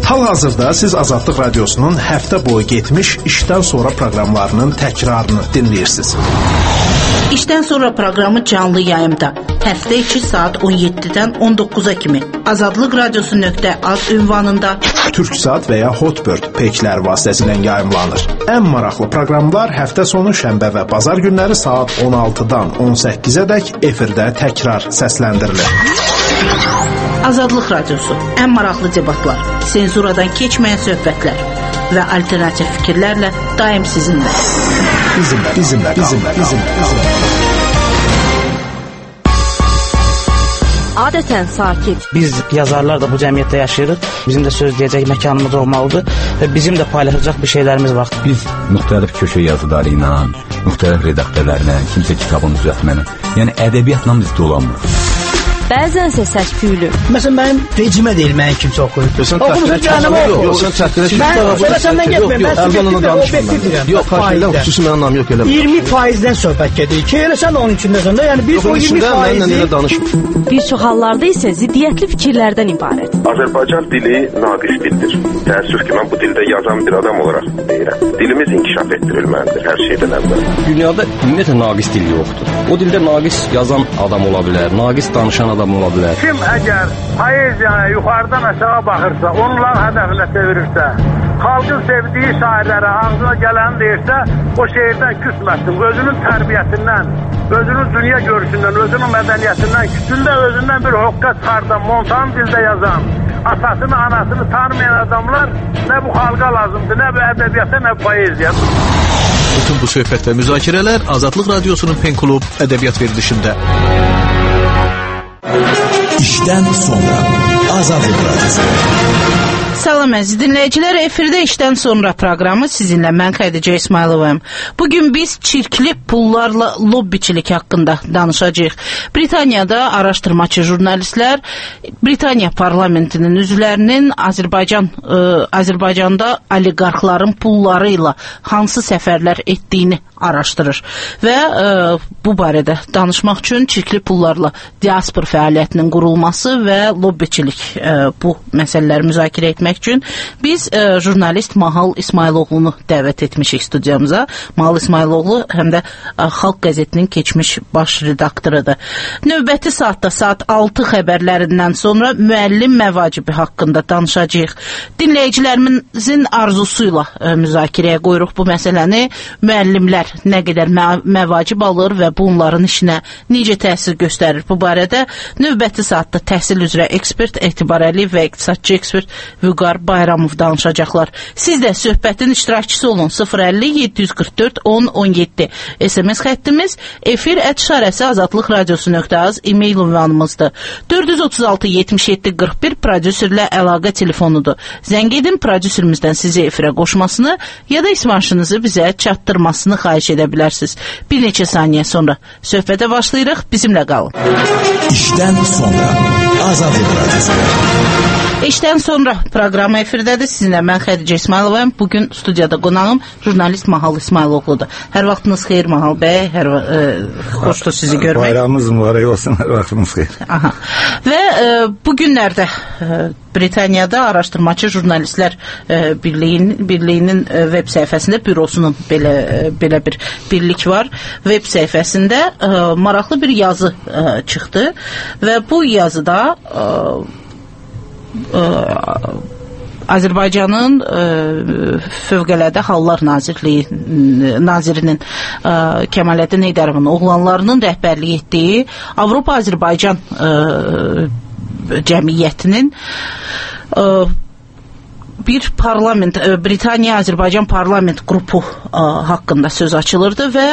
Hal-hazırda siz Azadlıq Radiosunun həftə boyu getmiş işdən sonra proqramlarının təkrarını dinləyirsiniz. İşdən sonra proqramı canlı yayımda həftə içi saat 17-dən 19-a kimi Azadlıq Radiosu.az ünvanında Türksat və ya Hotbird peykiləri vasitəsilə yayımlanır. Ən maraqlı proqramlar həftə sonu şənbə və bazar günləri saat 16-dan 18-ə dək efirdə təkrar səsləndirilir. Azadlıq Radiosu, ən maraqlı debatlar, senzuradan keçməyən söhbətlər və alternativ fikirlərlə daim sizinlə. Bizimlə. Adətən sakit. Biz yazarlar da bu cəmiyyətdə yaşayırıq. Bizim də söz deyəcək məkanımız olmalıdır və bizim də paylaşacaq bir şeylərimiz var. Biz müxtəlif köşə yazıları ilə, müxtəlif redaktörlərlə, kimsə kitabını düzəltməklə, yəni ədəbiyyatla biz dolanmırıq. Bəzənsə səs-küylü. Məsələn, mənim vecimə deyil, mənim kimsə oxuyur. Oxumuşsun canımı oxuyur. Sən çəkdirək. Mən səndən getməyim. Mən subjektiv və obyektiv deyirəm. Yox, xarşıyla xüsusi mənim anlam yox elə. 20%-dən söhbət gedir ki, elə sən də onun içindəsən də. Yəni biz o 20%-i bir çox hallarda isə ziddiyyətli fikirlərdən ibarət. Azərbaycan dili naqis dildir. Təəssüf ki, mən bu dildə yazan bir adam olaraq deyirəm. Dilimiz inkişaf etdirilməlidir hər şeydən əvvəl. Dünyada ümumiyyətlə naqis dil yoxdur. O dildə naqis yazan adam ola bilər, naqis danışan adam ola bilər. Kim əgər poeziyaya yuxarıdan aşağı baxırsa, onların hədəfinə çevirirsə, xalqın sevdiyi şairlərə ağzına gələni deyirsə, o şeirdən küsməsin. Özünün tərbiyəsindən, özünün dünya görüşündən, özünün mədəniyyətindən, küçündə özündən bir hoqqa çıxardan, montan dildə yazan, atasını, anasını tanımayan adamlar nə bu xalqa lazımdır, nə bu ədəbiyyata, nə bu poeziya. Bütün bu söhbət və müzakirələr Azadlıq Radiosunun Pen Klub ədəbiyyat verilişində. İşdən sonra Azadlıq Radiosu. Salam əziz dinləyicilər, efirdə işdən sonra proqramı sizinlə mən Xədicə İsmayılovayım. Bugün biz çirkli pullarla lobbiçilik haqqında danışacağıq. Britaniyada araşdırmacı jurnalistlər Britaniya parlamentinin üzvlərinin Azərbaycanda oliqarxların pulları ilə hansı səfərlər etdiyini araşdırır və bu barədə danışmaq üçün çirkli pullarla diaspor fəaliyyətinin qurulması və lobbiçilik bu məsələləri müzakirə etmək üçün biz jurnalist Mahal İsmayıloğlunu dəvət etmişik studiyamıza. Mahal İsmayıloğlu həm də Xalq qəzetinin keçmiş baş redaktorudur. Növbəti saatda saat 6 xəbərlərindən sonra müəllim məvacibi haqqında danışacağıq. Dinləyicilərimizin arzusuyla müzakirəyə qoyuruq bu məsələni. Müəllimlər nə qədər məvacib alır və bunların işinə necə təsir göstərir bu barədə növbəti saatda təhsil üzrə ekspert Etibar Əliyev və iqtisadçı ekspert Vüqar Bayramov danışacaqlar. Siz də söhbətin iştirakçısı olun. 050-744-10-17 SMS xəttimiz, efir@azadlıqradiosu.az e-mail ünvanımızdır. 436-77-41 prodüserlə əlaqə telefonudur. Zəng edin, prodüserimizdən sizi efirə qoşmasını ya da ismarşınızı bizə çatdırmasını xahiş edə bilərsiniz. Bir neçə saniyə sonra söhbətə başlayırıq, bizimlə qalın. İşdən sonra Azadlıq Radiosu. İşdən sonra proqramı efirdədir. Sizinlə mən Xədicə İsmayılovayım. Bugün studiyada qonağım jurnalist Mahal İsmayıloğludur. Hər vaxtınız xeyir Mahal bəy. Xoşdur sizi görmək. Bayramımız mübarək olsun. Hər vaxtınız xeyir. Aha. Və bu günlərdə Britaniyada Araşdırmacı Jurnalistlər Birliyinin web səhifəsində bürosunun belə bir birlik var. Web səhifəsində maraqlı bir yazı çıxdı və bu yazıda Azərbaycanın Fövqəladə Hallar Nazirinin Kəmaləddin Heydərovun oğlanlarının rəhbərlik etdiyi Avropa Azərbaycan cəmiyyətinin bir parlament, Britaniya Azərbaycan parlament qrupu haqqında söz açılırdı və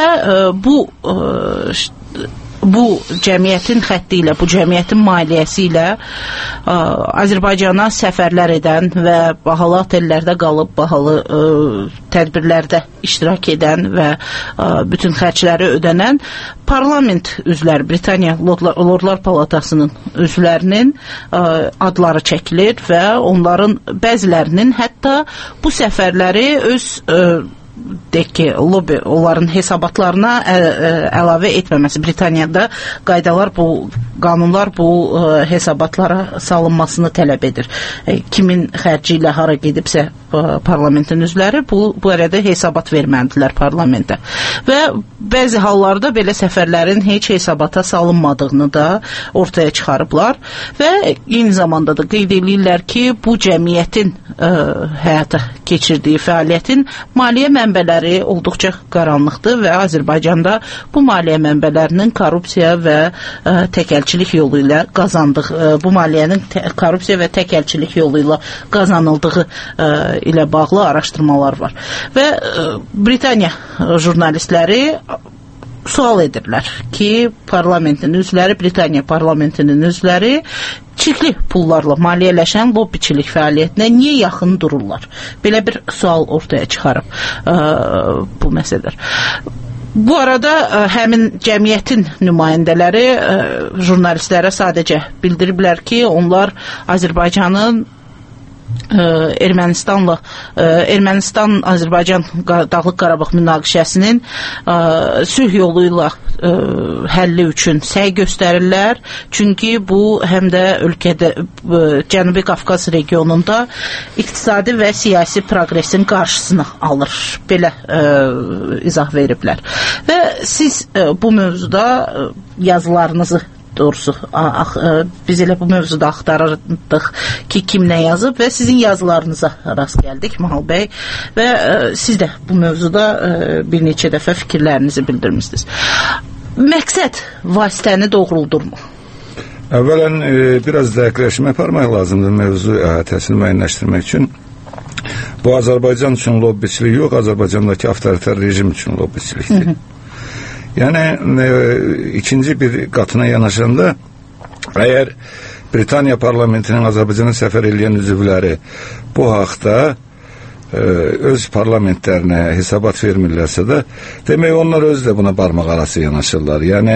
bu cəmiyyətin xətti ilə, bu cəmiyyətin maliyyəsi ilə Azərbaycana səfərlər edən və bahalı otellərdə qalıb, bahalı tədbirlərdə iştirak edən və bütün xərcləri ödənən parlament üzvləri, Britaniya Lordlar Palatasının üzvlərinin adları çəkilir və onların bəzilərinin hətta bu səfərləri öz deyək ki, lobby onların hesabatlarına əlavə etməməsi. Britaniyada qanunlar bu hesabatlara salınmasını tələb edir. Kimin xərci ilə hara gedibsə parlamentin üzvləri bu arada hesabat verməlidirlər parlamentə. Və bəzi hallarda belə səfərlərin heç hesabata salınmadığını da ortaya çıxarıblar və eyni zamanda da qeyd edirlər ki, bu cəmiyyətin həyata keçirdiyi fəaliyyətin maliyyə mənbələri olduqca qaranlıqdır və Azərbaycanda bu maliyyə mənbələrinin korrupsiya və təkəlçilik yolu ilə bu maliyyənin korrupsiya və təkəlçilik yolu ilə qazanıldığı ilə bağlı araşdırmalar var. Və Britaniya jurnalistləri sual edirlər ki, Britaniya parlamentinin üzvləri çirkli pullarla maliyyələşən lobbiçilik fəaliyyətinə niyə yaxın dururlar? Belə bir sual ortaya çıxarıb bu məsələlər. Bu arada həmin cəmiyyətin nümayəndələri jurnalistlərə sadəcə bildiriblər ki, onlar Azərbaycanın Ermənistan-Azərbaycan Dağlıq Qarabağ münaqişəsinin sülh yolu ilə həlli üçün səy göstərirlər. Çünki bu həm də ölkədə Cənubi Qafqaz regionunda iqtisadi və siyasi progresin qarşısını alır. Belə izah veriblər. Və siz bu mövzuda yazılarınızı doğrusu biz elə bu mövzuda axtarırdıq ki, kim nə yazıb və sizin yazılarınıza rast gəldik Mahal bəy və siz də bu mövzuda bir neçə dəfə fikirlərinizi bildirmişsiniz. Məqsəd vasitəni doğruldurmu? Əvvələn biraz dəqiqləşmə aparmaq lazımdır mövzu əhatəsini müəyyənləşdirmək üçün. Bu Azərbaycan üçün lobbiçilik yox, Azərbaycandakı avtoritar rejim üçün lobbiçilikdir. Yəni, ikinci bir qatına yanaşanda, əgər Britaniya parlamentinin Azərbaycana səfər edən üzvləri bu haqda öz parlamentlərinə hesabat vermirlərsə də, demək onlar özü də buna barmaq arası yanaşırlar. Yəni,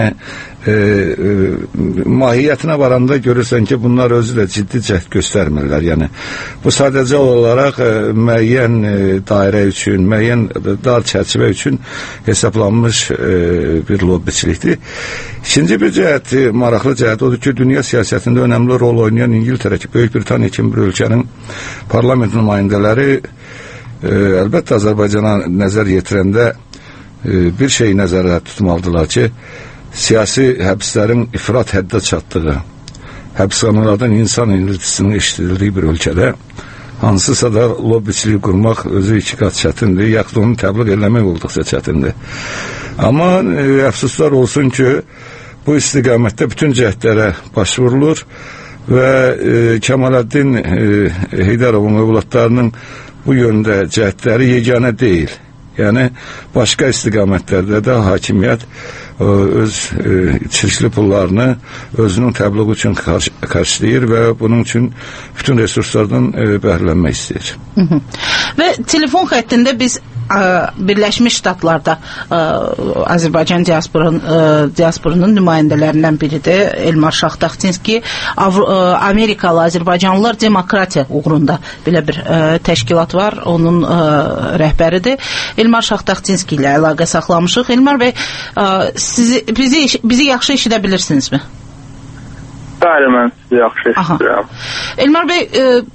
mahiyyətinə varanda görürsən ki, bunlar özü də ciddi cəhd göstərmirlər. Yəni, bu sadəcə olaraq müəyyən dairə üçün, müəyyən dar çərçivə üçün hesablanmış bir lobbiçilikdir. İkinci bir cəhət, maraqlı cəhət odur ki, dünya siyasətində önəmli rol oynayan İngiltərə ki, Böyük Britaniya kimi bir ölkənin parlament nümayəndələri əlbəttə Azərbaycana nəzər yetirəndə bir şey nəzərdə tutmalıdırlar ki, siyasi həbslərin ifrat həddə çatdığı, həbsxanalardan insan iniltisinin eşidildiyi bir ölkədə hansısa da lobbiçilik qurmaq özü iki qat çətindir, yaxud onu təbliğ eləmək olduqca çətindir. Amma əfsuslar olsun ki, bu istiqamətdə bütün cəhdlərə başvurulur və Kəmaləddin Heydərovun övladlarının bu yöndə cəhdləri yeganə deyil. Yəni, başqa istiqamətlərdə də hakimiyyət öz çirkli pullarını özünün təbliği üçün qarşılayır və bunun üçün bütün resurslardan bəhrələnmək istəyir. Və telefon xəttində biz Birləşmiş Ştatlarda Azərbaycan diasporunun nümayəndələrindən biridir Elmar Şaxtaxtinski. Amerikalı Azərbaycanlılar Demokratiya uğrunda belə bir təşkilat var, onun rəhbəridir. Elmar Şaxtaxtinski ilə əlaqə saxlamışıq. Elmar bəy, bizi yaxşı eşidə bilirsinizmi? Bəli, mən sizi yaxşı eşidirəm. Elmar bəy,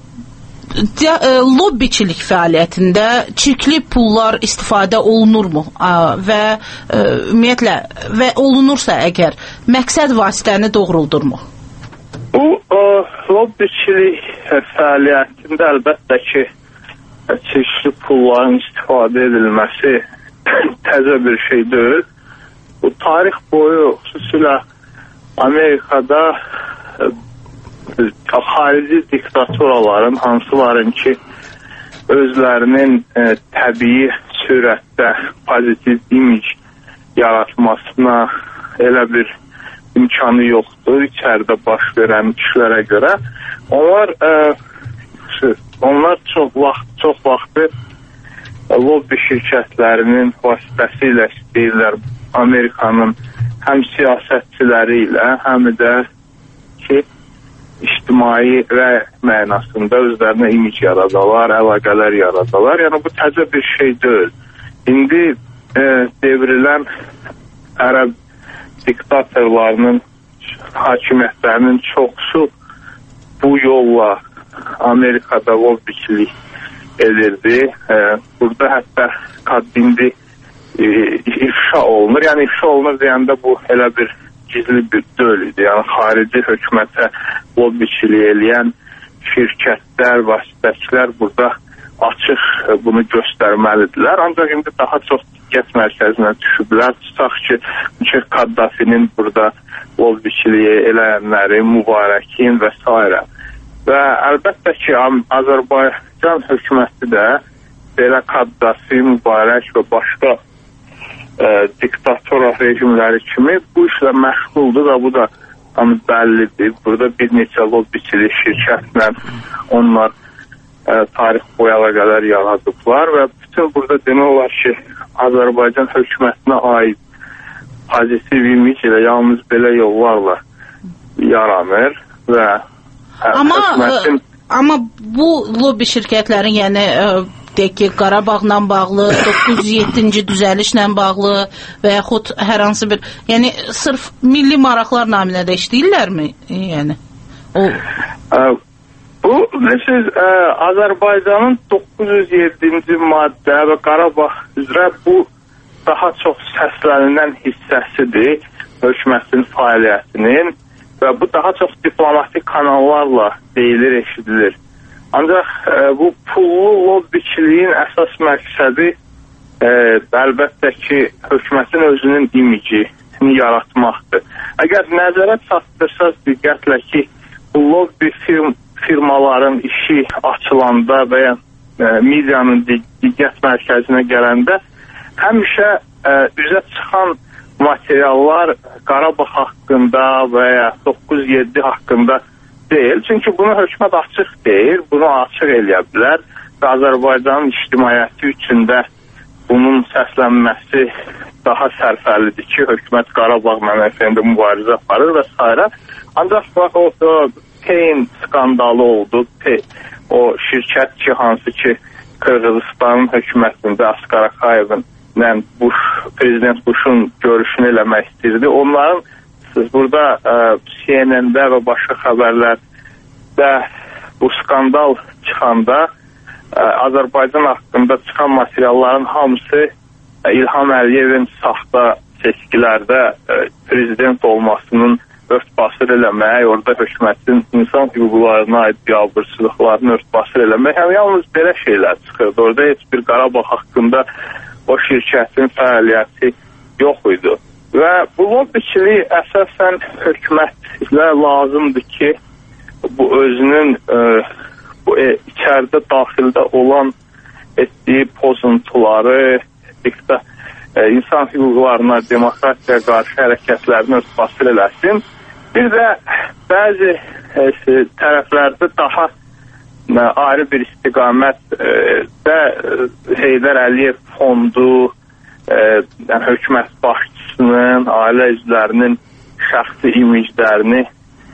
lobbiçilik fəaliyyətində çirkli pullar istifadə olunurmu və ümumiyyətlə və olunursa əgər məqsəd vasitəni doğruldurmu? Bu lobbiçilik fəaliyyətində əlbəttə ki çirkli pulların istifadə edilməsi təzə bir şey deyil. Bu tarix boyu xüsusilə Amerikada xarici diktatoraların hansıların ki özlərinin təbii sürətdə pozitiv imic yaratmasına elə bir imkanı yoxdur içəridə baş verən işlərə görə. Onlar çox vaxtı lobby şirkətlərinin vasitəsilə istəyirlər Amerikanın həm siyasətçiləri ilə, həm də ki ictimai rəy mənasında özlərinə imic yaradalar, əlaqələr yaradalar. Yəni bu təzə bir şey deyil. indi devrilən ərəb diktatorlarının hakimiyyətlərinin çoxsu bu yolla Amerikada lobbiçilik edirdi. Burada hətta indi ifşa olunur. Yəni ifşa olunur deyəndə bu elə bir gizli bir deyil idi. Yəni xarici hökumətə lobbiçilik eləyən şirkətlər, vasitəçilər burada açıq bunu göstərməlidirlər. Ancaq indi daha çox diqqət mərkəzinə düşüblər. Tutaq ki, Kaddafinin burada lobbiçiliyi eləyənləri, Mübarəkin və s. Və əlbəttə ki, Azərbaycan hökuməti də belə Kaddafi, Mübarək və başqa diktator rejimləri kimi bu işlə məşğuldur və bu da bəllidir. Burada bir neçə lobbiçilik şirkətlə onlar tarix boyu əlaqələr yaradıblar və bütün burada demək olar ki, Azərbaycan hökumətinə aid pozitiv imic ilə yalnız belə yollarla yaranır və Amma bu lobbi şirkətlərin, yəni deyək ki, Qarabağla bağlı, 907-ci düzəlişlə bağlı və yaxud hər hansı bir, yəni sırf milli maraqlar naminədə işləyirlərmi? Yəni bu siz Azərbaycanın 907-ci maddə və Qarabağ üzrə bu daha çox səslənilən hissəsidir hökumətin fəaliyyətinin. Və bu daha çox diplomatik kanallarla deyilir, eşidilir. Ancaq bu pullu lobbiçiliyin əsas məqsədi əlbəttə ki, hökumətin özünün imicini yaratmaqdır. Əgər nəzərə çatdırsaz diqqətlə ki, bu lobbi firmaların işi açılanda və ya medianın diqqət mərkəzinə gələndə həmişə üzə çıxan materiallar Qarabağ haqqında və ya 907 haqqında deyil. Çünki bunu hökumət açıq deyil, bunu açıq eləyə bilər və Azərbaycanın ictimaiyyəti üçün də bunun səslənməsi daha sərfəlidir ki, hökumət Qarabağ mənəfəsində mübarizə aparır və s. Ancaq o Peyn skandalı oldu. O şirkət ki, hansı ki, Qırğızıstanın hökumətində Askar Akayevin Prezident Bush'un görüşünü eləmək istəyirdi. Onların siz burada CNN-də və başqa xəbərlərdə bu skandal çıxanda Azərbaycan haqqında çıxan materialların hamısı İlham Əliyevin saxta seçkilərdə prezident olmasının örtbasır eləmək, orada hökumətin insan hüquqlarına aid biabırsızlıqlarını örtbasır eləmək. Yalnız belə şeylər çıxırdı. Orada heç bir Qarabağ haqqında o şirkətin fəaliyyəti yox idi. Və bu lobbiçilik əsasən hökumətlə lazımdır ki, bu özünün bu içəridə daxildə olan etdiyi pozuntuları, insan hüquqlarına, demokratiyaya qarşı hərəkətlərini örtbasır eləsin. Bir də bəzi tərəflərdə daha ayrı bir istiqamətdə Heydər Əliyev fondu, hökumət başçısının, ailə üzvlərinin şəxsi imiclərini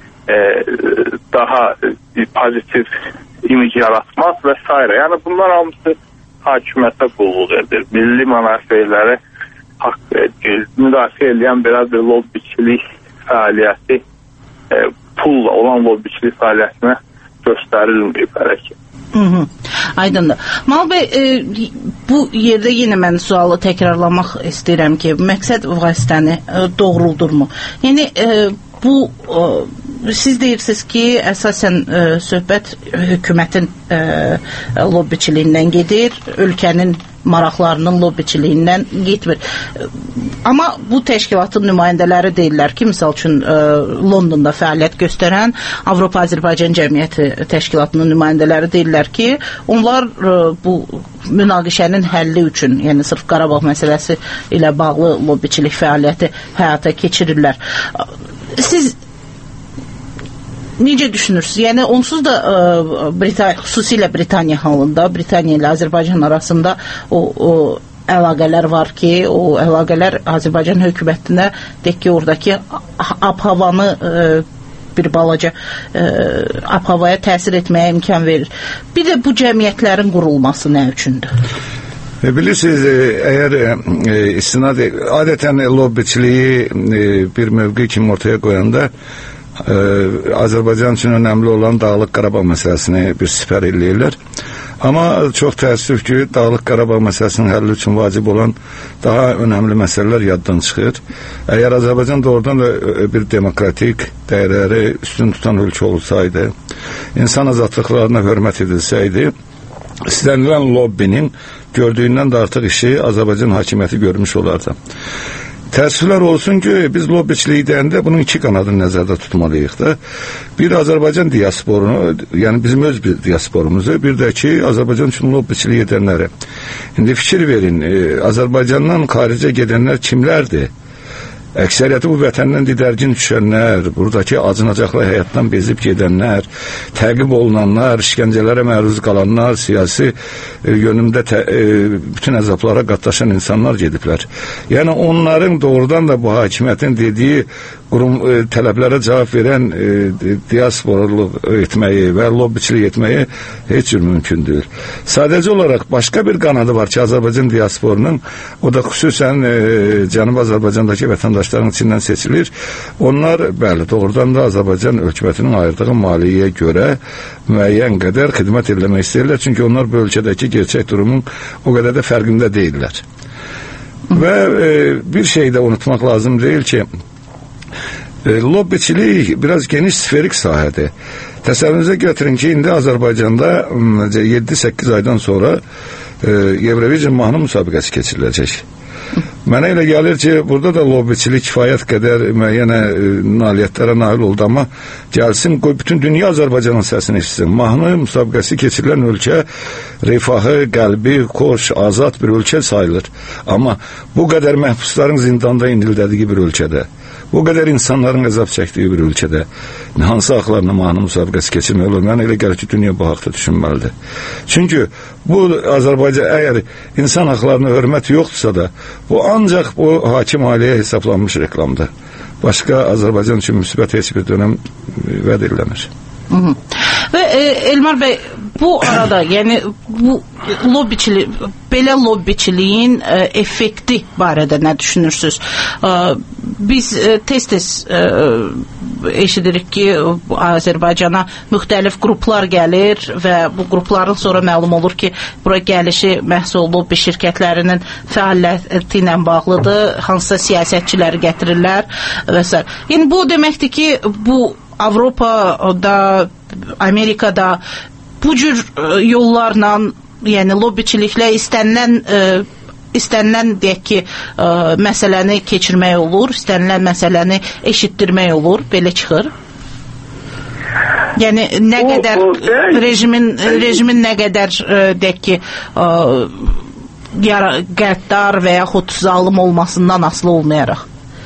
daha pozitiv imic yaratmaq və s. Yəni bunlar hamısı hakimiyyətə qulluq edir. Milli mənafeləri müdafiə edən belə bir lobbiçilik fəaliyyəti pulla olan lobbiçilik fəaliyyətinə göstərilməyib hərəkət. Aydındır. Mal bəy, bu yerdə yenə mən sualı təkrarlamaq istəyirəm ki, məqsəd vasitəni doğruldurmu? Yəni, bu, siz deyirsiniz ki, əsasən söhbət hökumətin lobbiçiliyindən gedir, ölkənin maraqlarının lobbiçiliyindən getmir. Amma bu təşkilatın nümayəndələri deyirlər ki, misal üçün Londonda fəaliyyət göstərən Avropa Azərbaycan Cəmiyyəti təşkilatının nümayəndələri deyirlər ki, onlar bu münaqişənin həlli üçün, yəni sırf Qarabağ məsələsi ilə bağlı lobbiçilik fəaliyyəti həyata keçirirlər. Siz necə düşünürsünüz? Yəni onsuz da xüsusilə Britaniya halında, Britaniya ilə Azərbaycan arasında o əlaqələr var ki, o əlaqələr Azərbaycan hökumətinə deyək ki, oradakı ab-havanı bir balaca ab-havaya təsir etməyə imkan verir. Bir də bu cəmiyyətlərin qurulması nə üçündür? Bilirsiniz, eğer istinad adeten lobbiçiliği bir mövqe kimi ortaya koyanda Azərbaycan üçün önemli olan Dağlıq Qarabağ meselesini bir siper eləyirlər. Ama çok təəssüf ki, Dağlıq Qarabağ meselesinin həlli üçün vacib olan daha önemli meseleler yaddan çıxır. Eğer Azərbaycan doğrudan da bir demokratik değerleri üstün tutan ülke olsaydı, insan azadlıklarına hürmet edilseydi, istenilen lobbinin gördüğünden de artık işi Azərbaycan hakimiyyəti görmüş olardı. Təəssüflər olsun ki, biz lobbiçiliyi deyəndə bunun iki kanadını nəzərdə tutmalıyıq da. Bir Azərbaycan diasporunu, yəni bizim öz bir diasporumuzu, bir də ki, Azərbaycan üçün lobbiçiliyi edənləri. İndi fikir verin, Azərbaycandan xaricə gedənlər kimlərdir? Əksəriyyəti bu vətəndən didərgin düşənlər, buradakı acınacaqlı həyatdan bezib gedənlər, təqib olunanlar, işgəncələrə məruz qalanlar, siyasi yönümdə bütün əzablara qatlaşan insanlar gediblər. Yəni onların doğrudan da bu hakimiyyətin dediyi tələblərə cavab verən diasporluq etməyi və lobbiçilik etməyi heç cür mümkün deyil. Sadəcə olaraq başqa bir qanadı var ki, Azərbaycan diasporunun, o da xüsusən Cənubi Azərbaycandakı vətəndaşların içindən seçilir. Onlar, bəli, doğrudan da Azərbaycan hökumətinin ayırdığı maliyyəyə görə müəyyən qədər xidmət eləmək istəyirlər. Çünki onlar bu ölkədəki gerçək durumun o qədər də fərqində deyirlər. Və bir şey də unutmaq lazım deyil ki, lobbiçilik biraz geniş sferik sahədir. Təsəvvürünüzə götürün ki, indi Azərbaycanda 7-8 aydan sonra Eurovision mahnı müsabiqəsi keçiriləcək. Mənə elə gəlir ki, burada da lobbiçilik kifayət qədər müəyyən nailiyyətlərə nail oldu, amma gəlsin, qoy bütün dünya Azərbaycanın səsini eşitsin. Mahnı müsabiqəsi keçirilən ölkə rifahı, qəlbi, xoş, azad bir ölkə sayılır. Amma bu qədər məhbusların zindanda indildədiyi bir ölkədə, bu qədər insanların əzab çəkdiyi bir ölkədə hansı haqlarına mahnı müsabiqəsi keçirmək olur? Mənə elə gəlir ki, dünya bu haqda düşünməlidir. Çünki bu Azərbaycan, əgər insan haqlarına hörmət yoxdursa da, bu ancaq bu hakim ailəyə hesablanmış reklamdır. Başqa Azərbaycan üçün müsbət heç bir dönəm vəd ediləmir. Və Elmar bəy, bu arada, yəni bu lobbiçilik, belə lobbiçiliyin effekti barədə nə düşünürsünüz? Biz tez-tez eşidirik ki, Azərbaycana müxtəlif qruplar gəlir və bu qrupların sonra məlum olur ki, bura gəlişi məhz lobbi şirkətlərinin fəaliyyəti ilə bağlıdır, hansısa siyasətçiləri gətirirlər və s. Yəni bu deməkdir ki, bu Avropada, Amerikada bu cür yollarla, yəni lobbiçiliklə istənilən deyək ki, məsələni keçirmək olur, istənilən məsələni eşitdirmək olur, belə çıxır. Yəni nə qədər rejimin nə qədər deyək ki, qəddar və yaxud zalım olmasından asılı olmayaraq.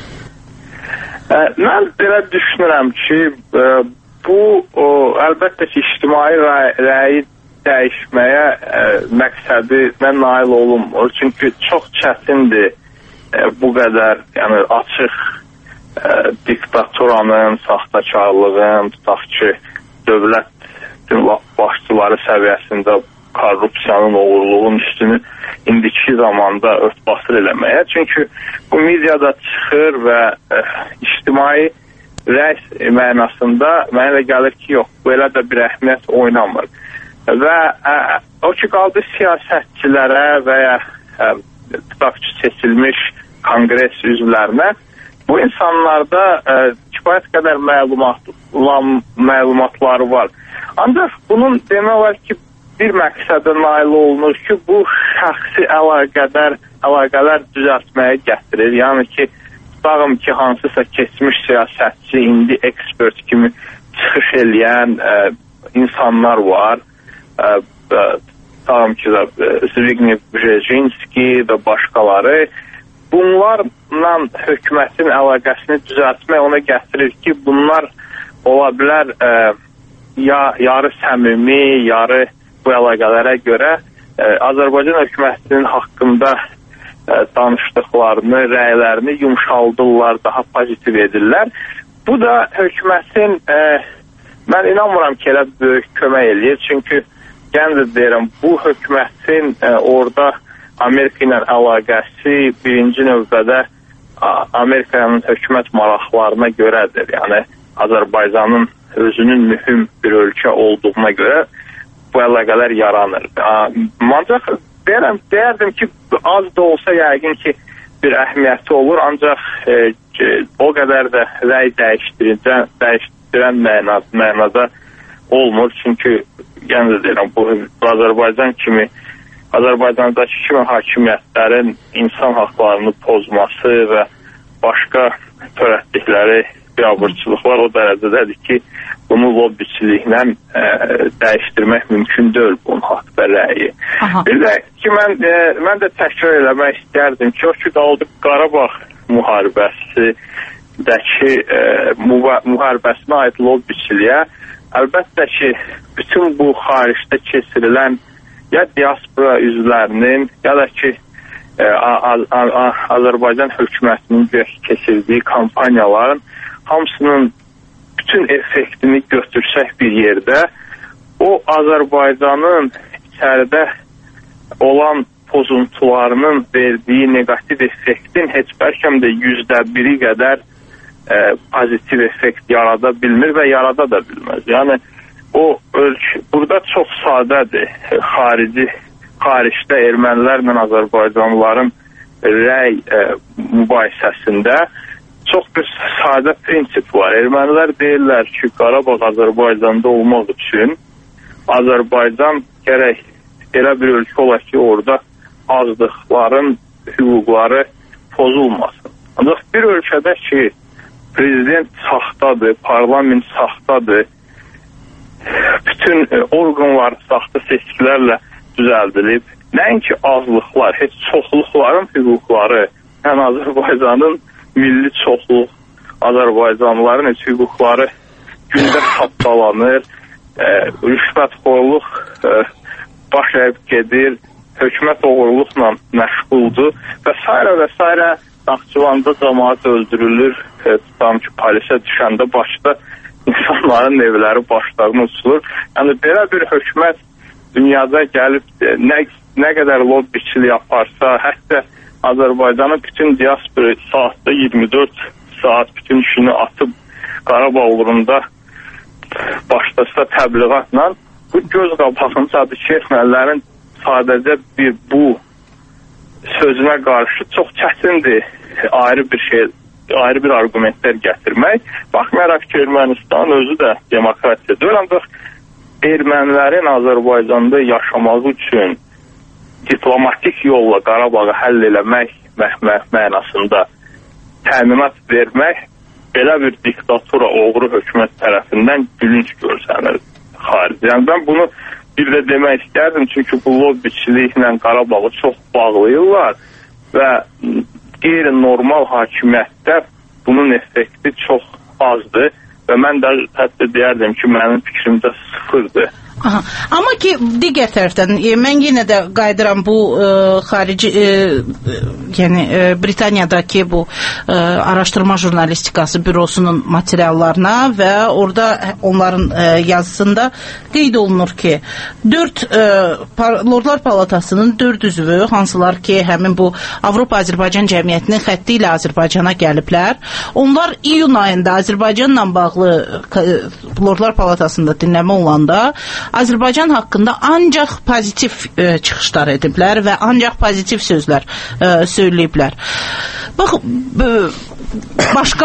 Mən belə düşünürəm ki, bu əlbəttə ki, ictimai rəyi dəyişməyə məqsədinə nail olunmur. Çünki çox çətindir bu qədər açıq diktaturanın, saxtakarlığın, tutaq ki, dövlətin başçıları səviyyəsində korrupsiyanın, oğurluğun üstünü indiki zamanda örtbasır eləməyə. Çünki bu mediada çıxır və ictimai rəy mənasında mənə gəlir ki, yox, belə də bir əhəmiyyət oynamır. Və o ki, qaldı siyasətçilərə və ya tutaq ki, seçilmiş kongres üzvlərinə, bu insanlarda kifayət qədər məlumatları var. Ancaq bunun demək olar ki, bir məqsədə nail olunur ki, bu şəxsi əlaqələr düzəltməyə gətirir. Yəni ki, tutağım ki, hansısa keçmiş siyasətçi, indi ekspert kimi çıxış eləyən insanlar var. Tutağım ki, Zbigniew Brzezinski və başqaları. Bunlarla hökumətin əlaqəsini düzəltmək ona gətirir ki, bunlar ola bilər yarı səmimi, yarı bu əlaqələrə görə Azərbaycan hökumətinin haqqında danışdıqlarını, rəylərini yumşaldırlar, daha pozitiv edirlər. Bu da hökumətin, mən inanmıram ki, elə böyük kömək eləyir. Çünki yenə də deyirəm, bu hökumətin orada Amerika ilə əlaqəsi birinci növbədə Amerikanın hökumət maraqlarına görədir. Yəni Azərbaycanın özünün mühüm bir ölkə olduğuna görə bu əlaqələr yaranır. Ancaq deyərdim ki, az da olsa yəqin ki bir əhəmiyyəti olur, ancaq o qədər də rəy dəyişdirən mənada olmur. Çünki yenə də deyirəm, bu Azərbaycandakı kimi hakimiyyətlərin insan haqlarını pozması və başqa törətdikləri biabırçılıqlar o dərəcədədir ki, bunu lobbiçiliklə dəyişdirmək mümkün deyil bunun haqda rəyi. Bir də ki, mən də təkrar eləmək istərdim ki, o ki, qaldı Qarabağ müharibəsindəki müharibəsinə aid lobbiçiliyə, əlbəttə ki, bütün bu xaricdə keçirilən ya diaspora üzvlərinin, ya da ki, Azərbaycan hökumətinin keçirdiyi kampaniyaların hamısının bütün effektini götürsək bir yerdə, o Azərbaycanın içəridə olan pozuntularının verdiyi negativ effektin heç bəlkə də 100% qədər pozitiv effekt yarada bilmir və yarada da bilməz. Yəni, o burada çox sadədir. Xaricdə ermənilərlə Azərbaycanlıların rəy mübahisəsində çox bir sadə prinsip var. Ermənilər deyirlər ki, Qarabağ Azərbaycanda olmaq üçün Azərbaycan gərək elə bir ölkə olar ki, orada azlıqların hüquqları pozulmasın. Ancaq bir ölkədə ki, prezident saxtadır, parlament saxtadır, bütün orqanlar saxta seçkilərlə düzəldilib. Nəinki azlıqlar, heç çoxluqların hüquqları, yəni Azərbaycanın milli çoxluq, Azərbaycanlıların heç hüquqları gündə tapdalanır, rüşvətxorluq baş əyib gedir, hökumət oğurluqla məşğuldur və s. Naxçıvanda cəmaət öldürülür, tutam ki, polisə düşəndə başda insanların evləri başlarına uçulur. Yəni, belə bir hökumət dünyada gəlib nə qədər lobbiçilik yaparsa, hətta Azərbaycanın bütün diaspora saatda 24 saat bütün işini atıb Qarabağ uğrunda başlasa təbliğatla, bu göz qabağındadır ki, ermənilərin sadəcə bu sözünə qarşı çox çətindir ayrı bir argumentlər gətirmək. Baxmayaraq ki, Ermənistan özü də demokratiyadır. Ancaq ermənilərin Azərbaycanda yaşamaq üçün diplomatik yolla Qarabağı həll eləmək mənasında təminat vermək belə bir diktatura, oğru hökumət tərəfindən gülünc görsənir xarici. Yəni, mən bunu bir də demək istərdim, çünki bu lobbiçiliklə Qarabağı çox bağlayırlar və qeyri-normal hakimiyyətdə bunun effekti çox azdır və mən də hətta deyərdim ki, mənim fikrimdə sıfırdır. Aha. Amma ki, digər tərəfdən, mən yenə də qayıdıram bu xarici, yəni Britaniyadakı bu araşdırma jurnalistikası bürosunun materiallarına və orada onların yazısında qeyd olunur ki, Lordlar Palatasının 4 üzvü, hansılar ki, həmin bu Avropa-Azərbaycan cəmiyyətinin xətti ilə Azərbaycana gəliblər. Onlar iyun ayında Azərbaycanla bağlı Lordlar Palatasında dinləmə olanda Azərbaycan haqqında ancaq pozitiv çıxışlar ediblər və ancaq pozitiv sözlər söyləyiblər. Bax, başqa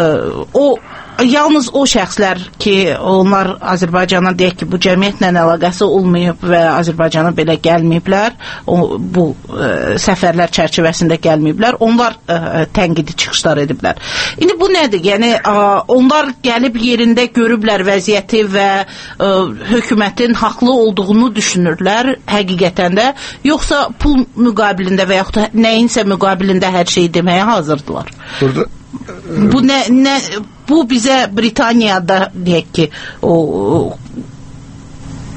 yalnız o şəxslər ki, onlar Azərbaycana deyək ki, bu cəmiyyətlə əlaqəsi olmayıb və Azərbaycana belə gəlməyiblər, bu səfərlər çərçivəsində gəlməyiblər, onlar tənqidi çıxışlar ediblər. İndi bu nədir? Yəni, onlar gəlib yerində görüblər vəziyyəti və hökumətin haqlı olduğunu düşünürlər həqiqətən də, yoxsa pul müqabilində və yaxud da nəyinsə müqabilində hər şeyi deməyə hazırdılar? Burada Bu bizə Britaniyada deyək ki, o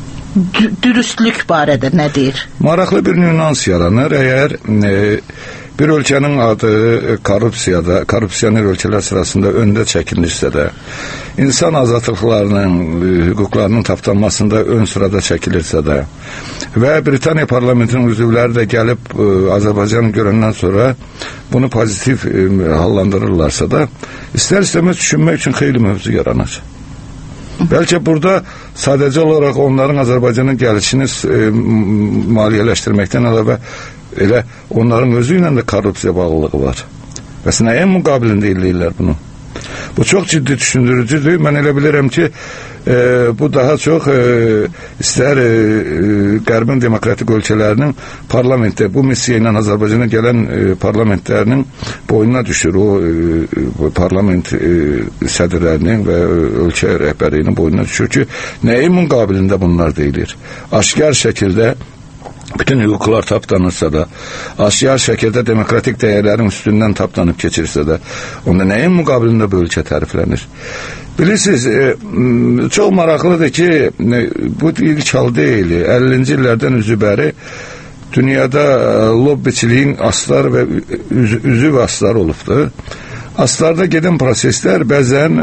dürüstlük barədə nə deyir? Maraqlı bir nüans yaranır. Əgər bir ölkənin adı korrupsiyanın ölkələr sırasında öndə çəkilmişsə də, insan azadlıqlarının, hüquqlarının tapdanmasında ön sırada çəkilirsə də və Britaniya parlamentinin üzvləri də gəlib Azərbaycanı görəndən sonra bunu pozitiv hallandırırlarsa da, istər-istəməz düşünmək üçün xeyli mövzu yaranır. Bəlkə burada sadəcə olaraq onların Azərbaycanın gəlişini maliyyələşdirməkdən əlavə elə onların özü ilə də korrupsiya bağlılığı var. Bəs nəyə müqabilində eləyirlər bunu? Bu çox ciddi düşündürücüdür. Mən elə bilirəm ki, bu daha çox istər Qərbin demokratik ölkələrinin parlamentdə bu missiya ilə Azərbaycana gələn parlamentlərinin boynuna düşür. O parlament sədrlərinin və ölkə rəhbərliyinin boynuna düşür ki, nəyin müqabilində bunlar deyilir? Aşkar şəkildə bütün hüquqlar tapdanırsa da, aşkar şəkildə demokratik dəyərlərin üstündən tapdanıb keçirsə də, onda nəyin müqabilində bu ölkə təriflənir? Bilirsiniz, çox maraqlıdır ki, bu ilk hal deyil. 50-ci illərdən üzübəri dünyada lobbiçiliyin aslar və üzv aslar olubdur. Aslarda gedən proseslər bəzən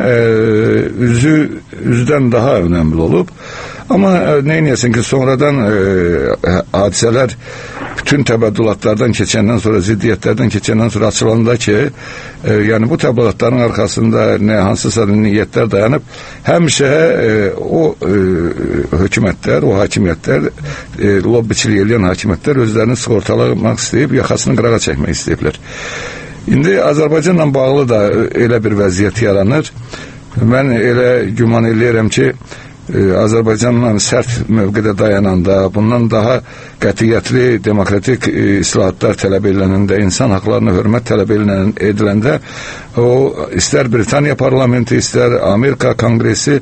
üzdən daha önəmli olub. Amma neynəyəsin ki, sonradan hadisələr bütün təbəddülatlardan keçəndən sonra, ziddiyyətlərdən keçəndən sonra açılanda ki, yəni bu təbəddülatların arxasında hansısa niyyətlər dayanıb, həmişə o hökumətlər, o hakimiyyətlər, lobbiçilik eləyən hakimiyyətlər özlərini sığortalamaq istəyib, yaxasını qırağa çəkmək istəyiblər. İndi Azərbaycanla bağlı da elə bir vəziyyət yaranır. Mən elə güman eləyirəm ki, Azərbaycanla sərt mövqedə dayananda, bundan daha qətiyyətli demokratik islahatlar tələb edilənində, insan haqlarına hörmət tələb ediləndə, o istər Britaniya parlamenti, istər Amerika konqresi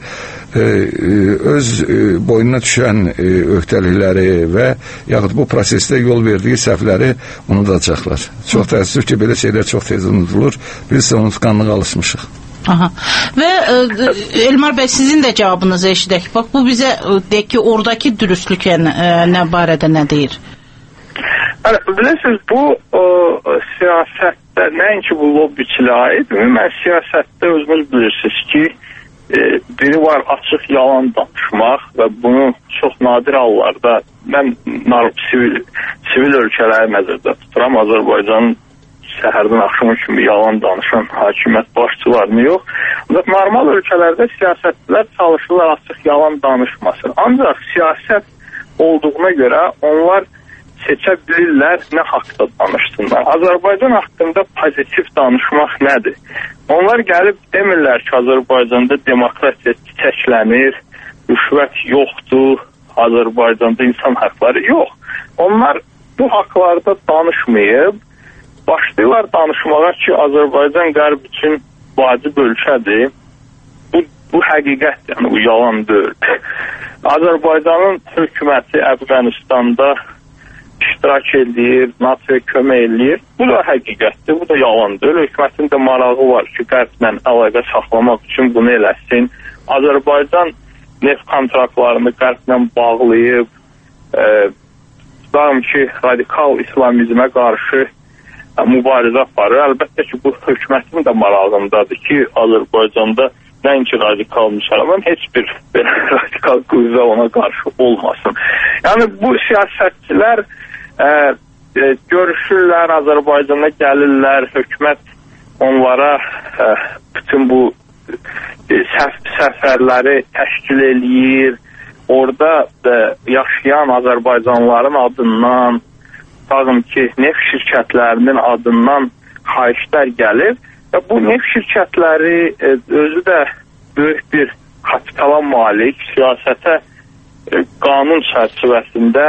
öz boynuna düşən öhdəlikləri və yaxud bu prosesdə yol verdiyi səhvləri unudacaqlar. Çox təəssüf ki, belə şeylər çox tez unudulur. Biz isə unutqanlığa alışmışıq. Aha. Və Elmar bəy, sizin də cavabınızı eşidək. Bax, bu bizə deyək ki, oradakı dürüstlük nə barədə nə deyir? Bilirsiniz, bu siyasətdə, nəinki bu lobbiçiliyə aid, mən siyasətdə özünüz bilirsiniz ki, biri var açıq yalan danışmaq və bunu çox nadir hallarda mən sivil ölkələri nəzərdə tuturam. Azərbaycanın səhərdən axşama kimi yalan danışan hakimiyyət başçılarını yox. Normal ölkələrdə siyasətçilər çalışırlar açıq yalan danışmasın. Ancaq siyasət olduğuna görə onlar seçə bilirlər nə haqda danışsınlar. Azərbaycan haqqında pozitiv danışmaq nədir? Onlar gəlib demirlər ki, Azərbaycanda demokratiya çiçəklənir, rüşvət yoxdur, Azərbaycanda insan haqları yox. Onlar bu haqlarda danışmayıb, başlayırlar danışmağa ki, Azərbaycan qərb üçün vacib ölkədir. Bu həqiqətdir, yəni bu yalan deyil. Azərbaycanın hökuməti Əfqanistanda iştirak edir, NATO-ya kömək edir. Bu da həqiqətdir, bu da yalan deyil. Hökumətin də marağı var ki, qərblə əlaqə saxlamaq üçün bunu eləsin. Azərbaycan neft kontraktlarını qərblə bağlayıb, daim ki, radikal İslamizmə qarşı mübarizə aparır. Əlbəttə ki, bu hökumətin də marağındadır ki, Azərbaycanda nəinki radikal müsəlman, heç bir radikal qüvvə ona qarşı olmasın. Yəni, bu siyasətçilər görüşürlər, Azərbaycana gəlirlər, hökumət onlara bütün bu səfərləri təşkil eləyir, orada yaşayan Azərbaycanlıların adından, baxın ki, neft şirkətlərinin adından xahişlər gəlir və bu neft şirkətləri özü də böyük bir kapitala malik, siyasətə qanun çərçivəsində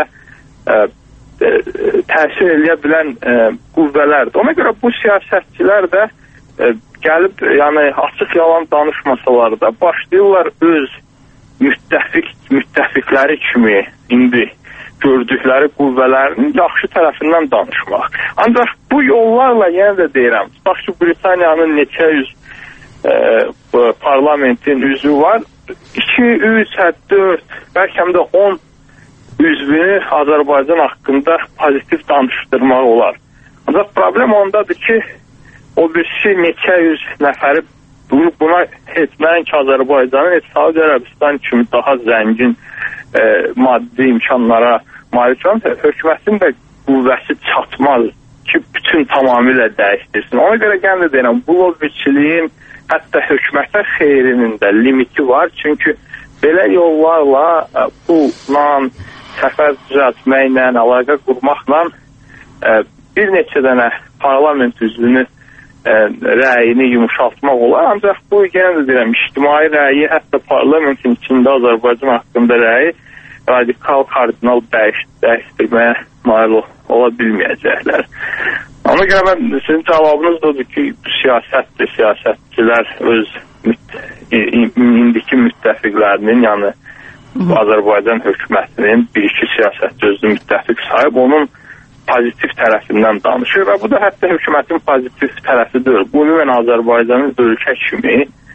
təsir edə bilən qüvvələrdir. Ona görə bu siyasətçilər də gəlib, yəni açıq yalan danışmasalar da başlayırlar öz müttəfiqləri kimi indi gördükləri qüvvələrin yaxşı tərəfindən danışmaq. Ancaq bu yollarla yenə də deyirəm, bax ki, Britaniyanın neçə yüz parlamentin üzvü var, 2, 3, 4, bəlkə də 10 üzvünü Azərbaycan haqqında pozitiv danışdırmaq olar. Ancaq problem ondadır ki, o birisi neçə yüz nəfəri buna etməyən ki, Azərbaycanın Saudi Ərəbistan kimi daha zəngin maddi imkanlara malik olan hökumətin də qüvvəsi çatmaz ki, bütün tamamilə dəyişdirsin. Ona görə gəlin də deyirəm, bu lobbiçiliyin hətta hökumətə xeyrinin də limiti var. Çünki belə yollarla pulla, səfər düzəltməklə, əlaqə qurmaqla bir neçə dənə parlament üzvünü rəyini yumuşaltmaq olar. Ancaq bu, yenə də deyirəm, ictimai rəyi, hətta parlamentin içində Azərbaycan haqqında rəyi radikal, kardinal dəyişdirməyə nail ola bilməyəcəklər. Ona görə mən, sizin cavabınız da odur ki, siyasətdir, siyasətçilər öz indiki müttəfiqlərinin, yəni Azərbaycan hökumətinin bir-iki siyasətçi özünü müttəfiq sahib, onun pozitiv tərəfindən danışır və bu da hətta hökumətin pozitiv tərəfidir. Bu, ümumən Azərbaycanın ölkə kimi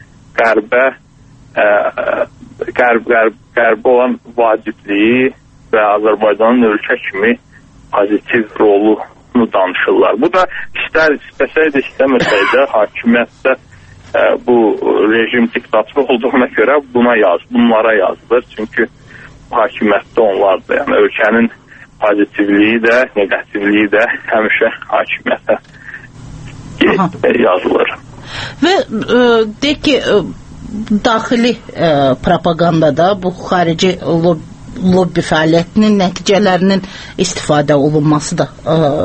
qərbə olan vacibliyi və Azərbaycanın ölkə kimi pozitiv rolunu danışırlar. Bu da istəsəydi, istəməsəydi hakimiyyətdə bu rejim diktatör olduğuna görə bunlara yazılır. Çünki hakimiyyətdə onlardır. Yəni ölkənin pozitivliyi də, negativliyi də həmişə hakimiyyətə yazılır. Və deyək ki, daxili propagandada bu xarici lobbi fəaliyyətinin nəticələrinin istifadə olunması da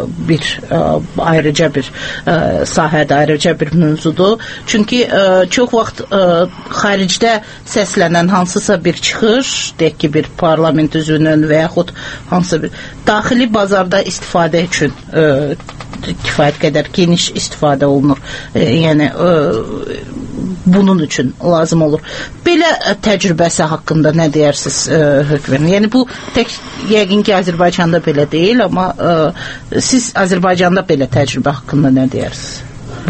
ayrıca bir sahədə, ayrıca bir mövzudur. Çünki çox vaxt xaricdə səslənən hansısa bir çıxış, deyək ki, bir parlament üzvünün və yaxud hansısa bir daxili bazarda istifadə üçün kifayət qədər geniş istifadə olunur. Yəni bunun üçün lazım olur. Belə təcrübəsi haqqında nə deyərsiniz hökmən? Yəni bu tək yəqin ki, Azərbaycanda belə deyil, amma siz Azərbaycanda belə təcrübə haqqında nə deyərsiniz?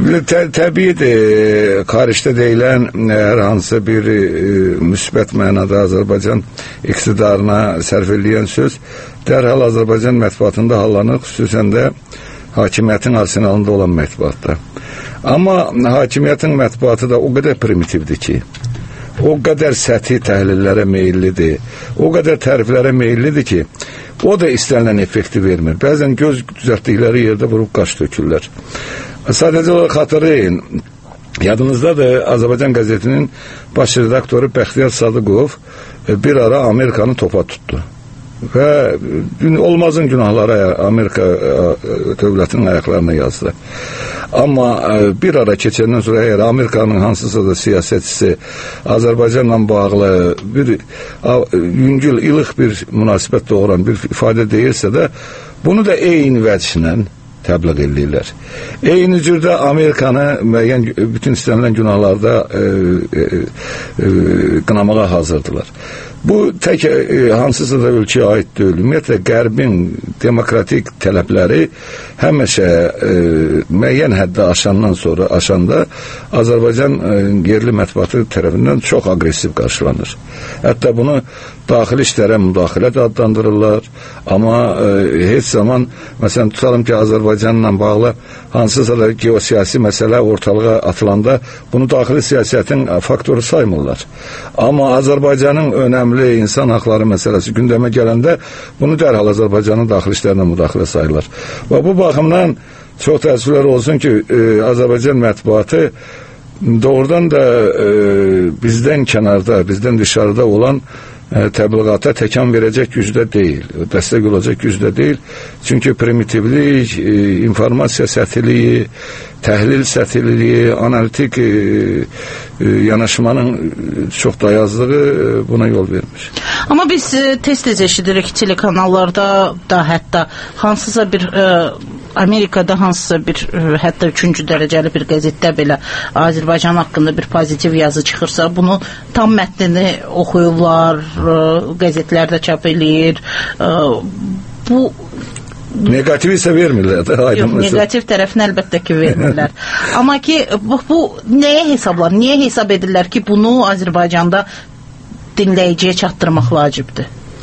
Təbiidir, xaricdə deyilən hər hansı bir müsbət mənada Azərbaycan iqtidarına sərf edilən söz dərhal Azərbaycan mətbuatında hallanır, xüsusən də hakimiyyətin arsenalında olan mətbuatda. Amma hakimiyyətin mətbuatı da o qədər primitivdir ki, o qədər səthi təhlillərə meyillidir, o qədər təriflərə meyillidir ki, o da istənilən effekti vermir. Bəzən göz düzəltdikləri yerdə vurub qaş tökürlər. Sadəcə olaraq xatırlayın, yadınızdadır, Azərbaycan qəzetinin baş redaktoru Bəxtiyar Sadıqov bir ara Amerikanı topa tutdu. Və olmazın günahları Amerika dövlətinin ayaqlarına yazdı. Amma bir ara keçəndən sonra əgər Amerikanın hansısa da siyasətçisi Azərbaycanla bağlı bir yüngül, ilıq bir münasibət doğuran bir ifadə deyirsə də, bunu da eyni vəclə təbliğ edirlər. Eyni cürdə Amerikanı müəyyən bütün istənilən günahlarda qınamağa hazırdılar. Bu tək hansısa da ölkəyə aid deyil. Ümumiyyətlə, Qərbin demokratik tələbləri həmişə müəyyən həddə aşanda Azərbaycan yerli mətbuatı tərəfindən çox aqressiv qarşılanır. Hətta bunu daxili işlərə müdaxilə də adlandırırlar. Amma heç zaman, məsələn, tutalım ki, Azərbaycanla bağlı hansısa da geosiyasi məsələ ortalığa atılanda bunu daxili siyasətin faktoru saymırlar. Amma Azərbaycanın önəmli insan haqları məsələsi gündəmə gələndə bunu dərhal Azərbaycanın daxili işlərinə müdaxilə sayırlar. Və bu baxımdan çox təəssüflər olsun ki, Azərbaycan mətbuatı doğrudan da bizdən kənarda, bizdən dışarıda olan təbliğata təkan verəcək gücdə deyil, dəstək olacaq gücdə deyil. Çünki primitivlik, informasiya səthiliyi, təhlil səthiliyi, analitik yanaşmanın çox dayazlığı buna yol vermiş. Amma biz tez-tez eşidirik telekanallarda da, hətta hansısa bir Amerikada hansısa bir hətta 3-cü dərəcəli bir qəzetdə belə Azərbaycan haqqında bir pozitiv yazı çıxırsa, bunu tam mətnini oxuyurlar, qəzetlərdə çap eləyir. Bu negativ isə vermirlər. Yox, negativ tərəfini əlbəttə ki vermirlər. Amma ki, bu nəyə hesablar? Niyə hesab edirlər ki, bunu Azərbaycanda dinləyiciyə çatdırmaq vacibdir?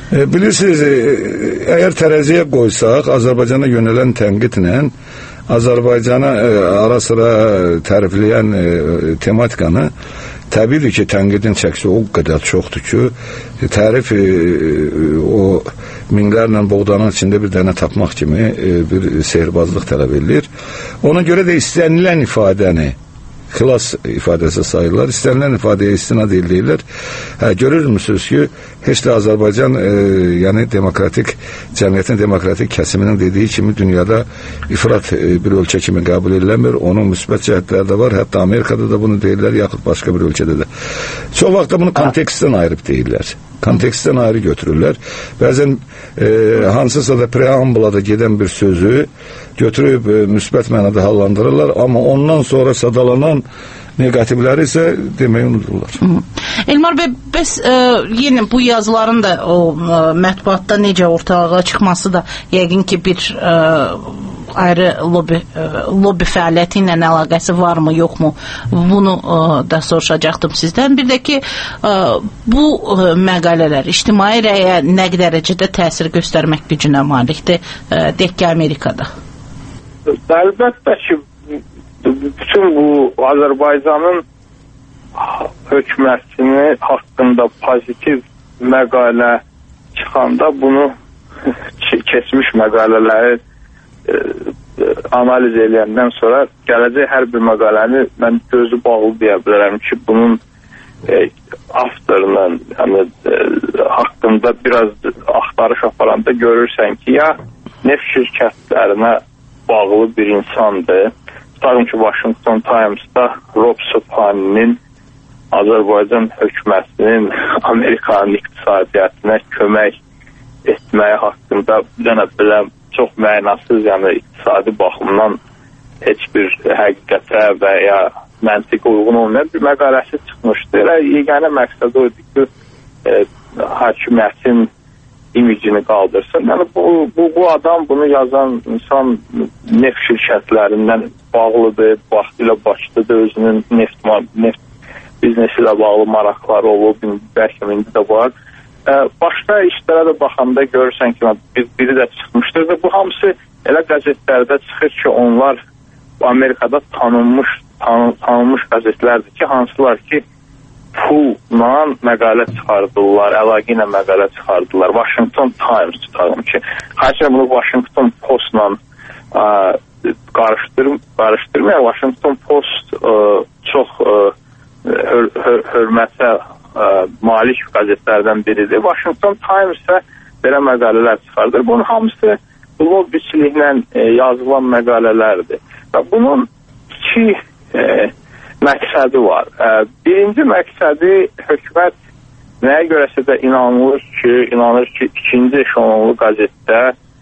Bilirsiniz, əgər tərəziyə qoysaq, Azərbaycana yönələn tənqidlə Azərbaycana ara sıra tərifləyən tematikanı, təbii ki, tənqidin çəkisi o qədər çoxdur ki, tərif o minlərlə boğdanın içində bir dənə tapmaq kimi bir sehirbazlıq tələb edilir. Ona görə də istənilən ifadəni xilas ifadəsi sayırlar. İstənilən ifadəyə istinad edirlər. Görür müsünüz ki, heç də Azərbaycan yəni demokratik cəmiyyətin demokratik kəsiminin dediyi kimi dünyada ifrat bir ölkə kimi qəbul ediləmir. Onun müsbət cəhətləri də var. Hətta Amerikada da bunu deyirlər, yaxud başqa bir ölkədə də. Çox vaxtda bunu kontekstdən ayırıb deyirlər. Kontekstdən ayrı götürürlər. Bəzən hansısa da preambulada gedən bir sözü götürüb müsbət mənada hallandırırlar, amma ondan sonra sadalanan negativləri isə deməyi unudurlar. Elmar bəy, bəs yenə bu yazıların da o mətbuatda necə ortalığa çıxması da yəqin ki bir ayrı lobby fəaliyyəti ilə əlaqəsi varmı, yoxmu? Bunu da soruşacaqdım sizdən. Bir də ki, bu məqalələr ictimai rəyə nə dərəcədə təsir göstərmək gücünə malikdir, deyək ki, Amerikada? Əlbəttə ki, bütün bu Azərbaycanın hökumətini haqqında pozitiv məqalə çıxanda bunu keçmiş məqalələri analiz edəndən sonra gələcək hər bir məqaləni mən gözü bağlı deyə bilərəm ki, bunun avtorundan haqqında biraz axtarış aparanda görürsən ki, ya neft şirkətlərinə bağlı bir insandır. Tutarım ki, Washington Times'da Rob Suphaninin Azərbaycan hökumətinin Amerikanın iqtisadiyyatına kömək etməyi haqqında biləm çox mənasız, yəni iqtisadi baxımdan heç bir həqiqətə və ya məntiqə uyğun olmayan bir məqaləsi çıxmışdı. Yeganə məqsəd o idi ki, hakimiyyətin imicini qaldırsın. Yəni bu adam, bunu yazan insan neft şirkətlərindən bağlıdır, vaxtilə Bakıda özünün neft biznesi ilə bağlı maraqları olub, bəlkə indi də var. Başqa işlərə də baxanda görürsən ki, biri də çıxmışdır və bu hamısı elə qəzetlərdə çıxır ki, onlar Amerikada tanınmış qəzetlərdir ki, hansılar ki, pulla məqalə çıxardırlar, əlaqə ilə məqalə çıxardırlar. Washington Times tutarım ki, xərçə bunu Washington Postla qarışdırmaya, Washington Post çox hörmətə malik qəzetlərdən biridir. Washington Times isə belə məqalələr çıxardır. Bunun hamısı lobbiçiliklə yazılan məqalələrdir. Və bunun iki məqsədi var. Birinci məqsədi hökumət nəyə görəsə də inanır ki, ikinci eşelonlu qəzetdə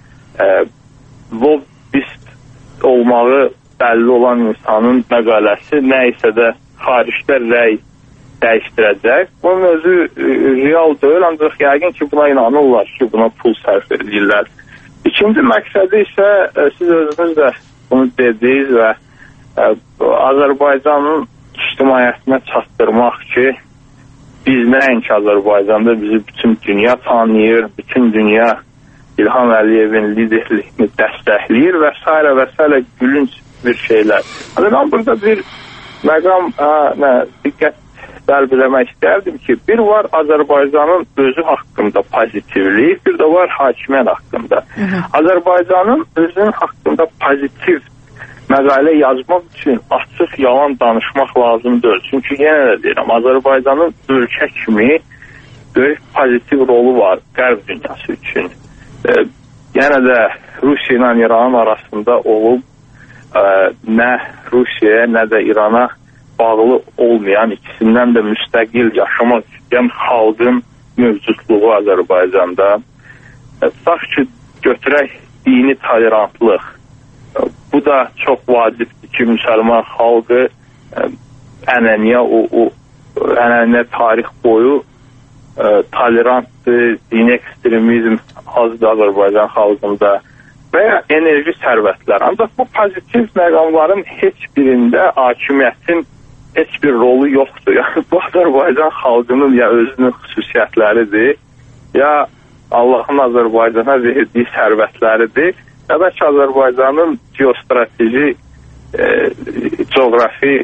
lobbist olmağı bəlli olan insanın məqaləsi nə isə də xaricdə rəy dəyişdirəcək. Bunun özü real deyil, ancaq yəqin ki, buna inanırlar ki, buna pul sərf edirlər. İkinci məqsədi isə siz özünüz də bunu dediniz və Azərbaycanın ictimaiyyətinə çatdırmaq ki, biz nəinki Azərbaycanda bizi bütün dünya tanıyır, bütün dünya İlham Əliyevin liderliyini dəstəkləyir və s. gülünç bir şeylər. Mən burada bir məqam diqqət dərbiləmək istərdim ki, bir var Azərbaycanın özü haqqında pozitivlik, bir də var hakimiyyət haqqında. Azərbaycanın özünün haqqında pozitiv məqalə yazmaq üçün açıq yalan danışmaq lazım deyil. Çünki yenə də deyirəm, Azərbaycanın ölkə kimi böyük pozitiv rolu var qərb dünyası üçün. Yenə də Rusiya ilə İranın arasında olub, nə Rusiyaya, nə də İrana bağlı olmayan, ikisindən də müstəqil yaşamaq istəyən xalqın mövcudluğu Azərbaycanda. Tutaq ki, götürək dini tolerantlıq. Bu da çox vacibdir ki, müsəlman xalqı ənənə tarix boyu tolerantdır, dini ekstremizm azdır Azərbaycan xalqında və ya enerji sərvətlər. Ancaq bu pozitiv məqamların heç birində hakimiyyətin heç bir rolu yoxdur. Yəni bu Azərbaycan xalqının ya özünün xüsusiyyətləridir, ya Allahın Azərbaycana verdiyi sərvətləridir, ya da ki, Azərbaycanın geostrateji, coğrafi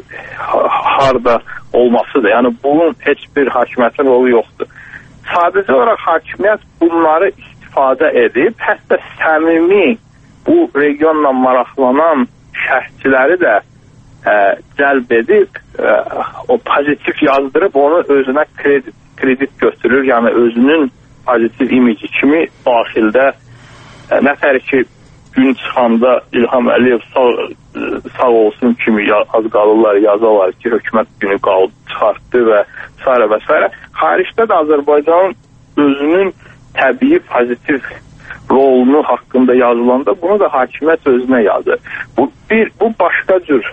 harda olmasıdır. Yəni, bunun heç bir hakimiyyətin rolu yoxdur. Sadəcə olaraq hakimiyyət bunları istifadə edib, hətta səmimi bu regionla maraqlanan şərhçiləri də cəlb edib, o pozitiv yazdırıb, onu özünə kredit götürür. Yəni, özünün pozitiv imici kimi daxildə nətər ki, gün çıxanda İlham Əliyev sağ olsun kimi az qalırlar, yazarlar ki, hökumət günü çıxartdı və s. və s. Xaricdə də Azərbaycanın özünün təbii pozitiv rolunu haqqında yazılanda bunu da hakimiyyət özünə yazır. Bu başqa cür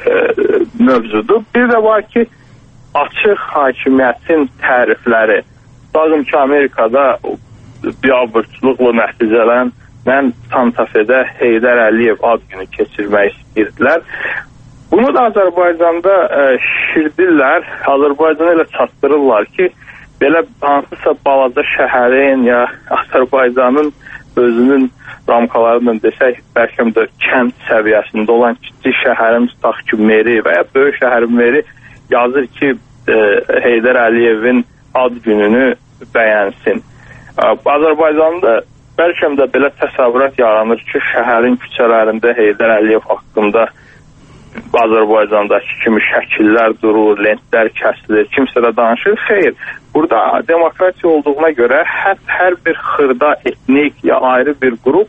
mövzudur. Bir də var ki, açıq hakimiyyətin tərifləri. Dağım ki, Amerikada biabırçılıqla nəticələn Santa Fe'də Heydər Əliyev ad günü keçirmək istəyirdilər. Bunu da Azərbaycanda şişirdirlər. Azərbaycana elə çatdırırlar ki, belə hansısa balaca şəhərin ya Azərbaycanın özünün ramkalarından desək, bəlkə də kənd səviyyəsində olan kiçik şəhərin tutaq ki, meri və ya böyük şəhərin meri yazır ki, Heydər Əliyevin ad gününü bəyənsin. Azərbaycanda bəlkə də belə təsəvvürat yaranır ki, şəhərin küçələrində Heydər Əliyev haqqında Azərbaycandakı kimi şəkillər durur, lentlər kəsilir, kimsə də danışır. Xeyr, burada demokratiya olduğuna görə hər bir xırda etnik ya ayrı bir qrup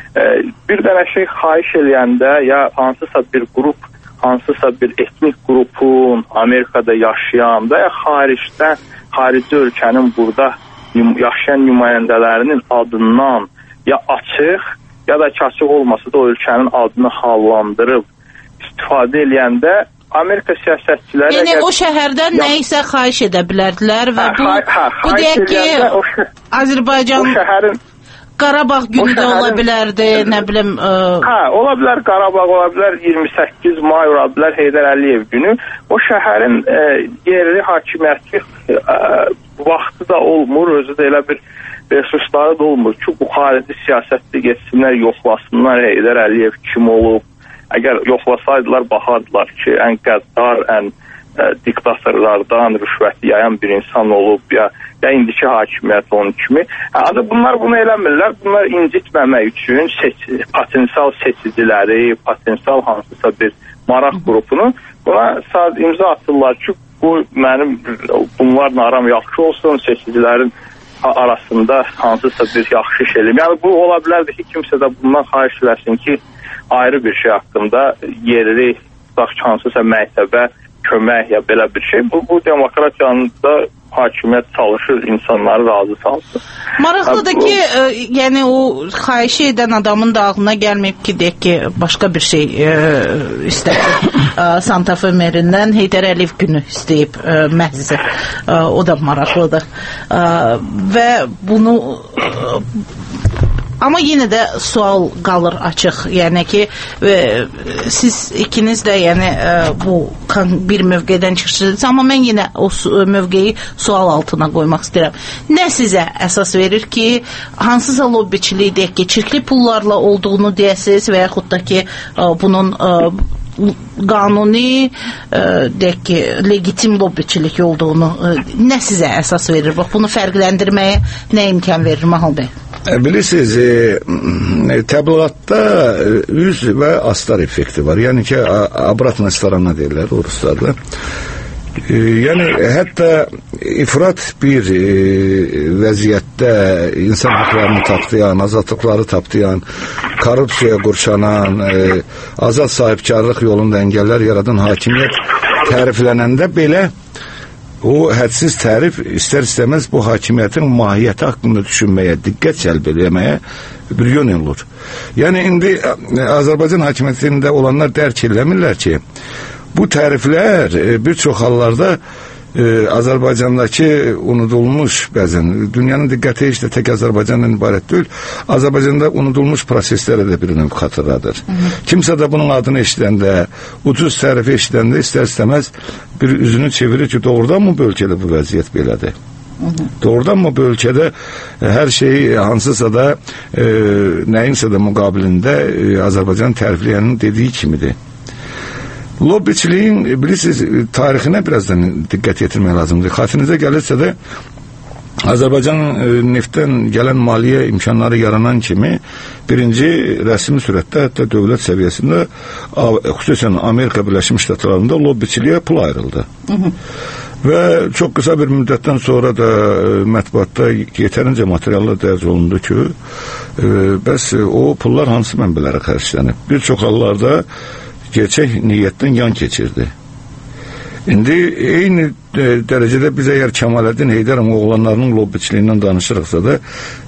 bir dənə şey xahiş eləyəndə ya hansısa bir qrup, hansısa bir etnik qrupun Amerikada yaşayan və ya xarici ölkənin burada yaşayan nümayəndələrinin adından ya açıq ya da ki, açıq olmasa da o ölkənin adını hallandırıb istifadə eləyəndə Amerika siyasətçiləri... Yəni, o şəhərdən nə isə xahiş edə bilərdilər və bu deyək ki, Azərbaycan Qarabağ günü də ola bilərdi, nə bilim... Ola bilər Qarabağ, ola bilər 28 may, ola bilər Heydər Əliyev günü. O şəhərin yerli hakimiyyəti vaxtı da olmur, özü də elə bir resursları da olmur ki, bu xarici siyasətdə geçsinlər, yoxlasınlar Heydər Əliyev kim olub. Əgər yoxlasaydılar, baxardılar ki, ən qəddar, ən diktatorlardan rüşvəti yayan bir insan olub, ya indiki hakimiyyət onun kimi. Bunlar bunu eləmirlər. Bunlar incitməmək üçün potensial seçiciləri, potensial hansısa bir maraq qrupunu buna sadəcə imza atırlar ki, bu mənim bunlarla aram yaxşı olsun, seçicilərin arasında hansısa bir yaxşı iş eləyim. Yəni bu ola bilərdi ki, kimsə də bundan xahiş eləsin ki, ayrı bir şey haqqında yerli hansısa məktəbə kömək ya belə bir şey. Bu demokratiyanın da hakimiyyət çalışır, insanları razı salsın. Maraqlıdır ki, yəni o xahiş edən adamın da ağlına gəlməyib ki, deyək ki, başqa bir şey istədi. Santa Fe merindən Heydər Əliyev günü istəyib məhzə. O da maraqlıdır. Və bunu... Amma yenə də sual qalır açıq. Yəni ki, siz ikiniz də yəni bu bir mövqedən çıxırsınız, amma mən yenə o mövqeyi sual altına qoymaq istəyirəm. Nə sizə əsas verir ki, hansısa lobbiçilik deyək ki, çirkli pullarla olduğunu deyəsiniz və yaxud da ki, bunun qanuni deyək ki, legitim lobbiçilik olduğunu nə sizə əsas verir? Bax, bunu fərqləndirməyə nə imkan verir Mahal bəy? Bilirsiniz, təbliğatda üz və astar effekti var. Yəni ki, obratna strana deyirlər o ruslarla. Yəni, hətta ifrat bir vəziyyətdə insan haqlarını tapdayan, azadlıqları tapdayan, korrupsiyaya qurşanan, azad sahibkarlıq yolunda əngəllər yaradan hakimiyyət təriflənəndə belə o hədsiz tərif istər-istəməz bu hakimiyyətin mahiyyəti haqqında düşünməyə, diqqət cəlb eləməyə bir yön olur. Yəni, indi Azərbaycan hakimiyyətində olanlar dərk eləmirlər ki, bu təriflər bir çox hallarda Azərbaycandakı unudulmuş bəzən, dünyanın diqqəti heç də tək Azərbaycandan ibarət deyil, Azərbaycanda unudulmuş proseslərə də bir növ xatırladır. Kimsə də bunun adını eşidəndə, ucuz tərifi eşidəndə istər-istəməz bir üzünü çevirir ki, doğrudan mı bu ölkədə bu vəziyyət belədir? Doğrudanmı bu ölkədə hər şey hansısa da nəyinsə də müqabilində Azərbaycan tərifləyənin dediyi kimidir. Lobbiçiliyin bilirsiniz tarixinə birazdan diqqət yetirmək lazımdır. Xatirinizə gəlirsə də Azərbaycan neftdən gələn maliyyə imkanları yaranan kimi birinci rəsmi sürətdə hətta dövlət səviyyəsində xüsusən Amerika Birləşmiş Ştatlarında lobbiçiliyə pul ayrıldı. Və çox qısa bir müddətdən sonra da mətbuatda yetərincə materiallar dərc olundu ki, bəs o pullar hansı mənbələrə xərclənib? Bir çox hallarda gerçək niyyətdən yan keçirdi. İndi eyni dərəcədə biz əgər Kəmaləddin Heydərov oğlanlarının lobbiçiliyindən danışırıqsa da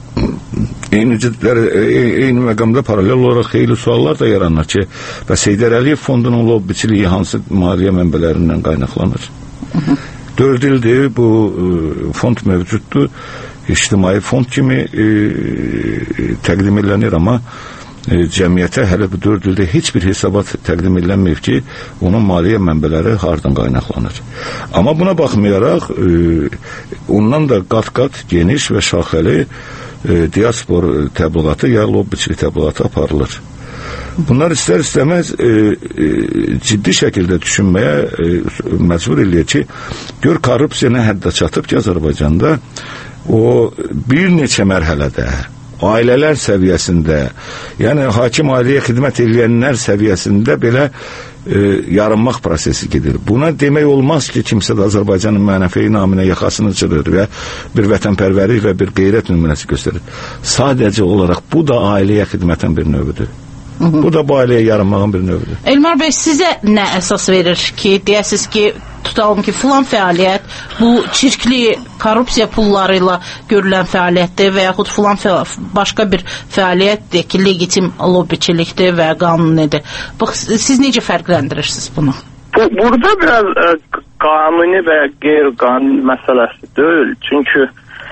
eyni məqamda paralel olaraq xeyli suallar da yaranır ki, bəs Heydər Əliyev fondunun lobbiçiliyi hansı maliyyə mənbələrindən qaynaqlanır? 4 ildir bu fond mövcuddur. İctimai fond kimi təqdim edilənir, amma cəmiyyətə hələ bu 4 ildə heç bir hesabat təqdim edilənməyib ki, onun maliyyə mənbələri hardan qaynaqlanır. Amma buna baxmayaraq, ondan da qat-qat geniş və şaxəli diaspor təbliğatı ya lobbiçilik təbliğatı aparılır. Bunlar istər-istəməz ciddi şəkildə düşünməyə məcbur eləyir ki, gör korrupsiya nə həddə çatıb ki, Azərbaycanda o bir neçə mərhələdə ailələr səviyyəsində, yəni hakim ailəyə xidmət edənlər səviyyəsində belə yarınmaq prosesi gedir. Buna demək olmaz ki, kimsə də Azərbaycanın mənəfi naminə yaxasını çırır və bir vətənpərvərlik və bir qeyrət nümunəsi göstərir. Sadəcə olaraq bu da ailəyə xidmətin bir növüdür. Bu da bu ailəyə yaranmağın bir növüdür. Elmar bəy, sizə nə əsas verir ki, deyəsiz ki, tutalım ki, filan fəaliyyət bu çirkli korrupsiya pulları ilə görülən fəaliyyətdir və yaxud filan başqa bir fəaliyyətdir ki, legitim lobbiçilikdir və qanunidir. Bax, siz necə fərqləndirirsiniz bunu? Burada biraz qanuni və qeyri-qanuni məsələsi deyil. Çünki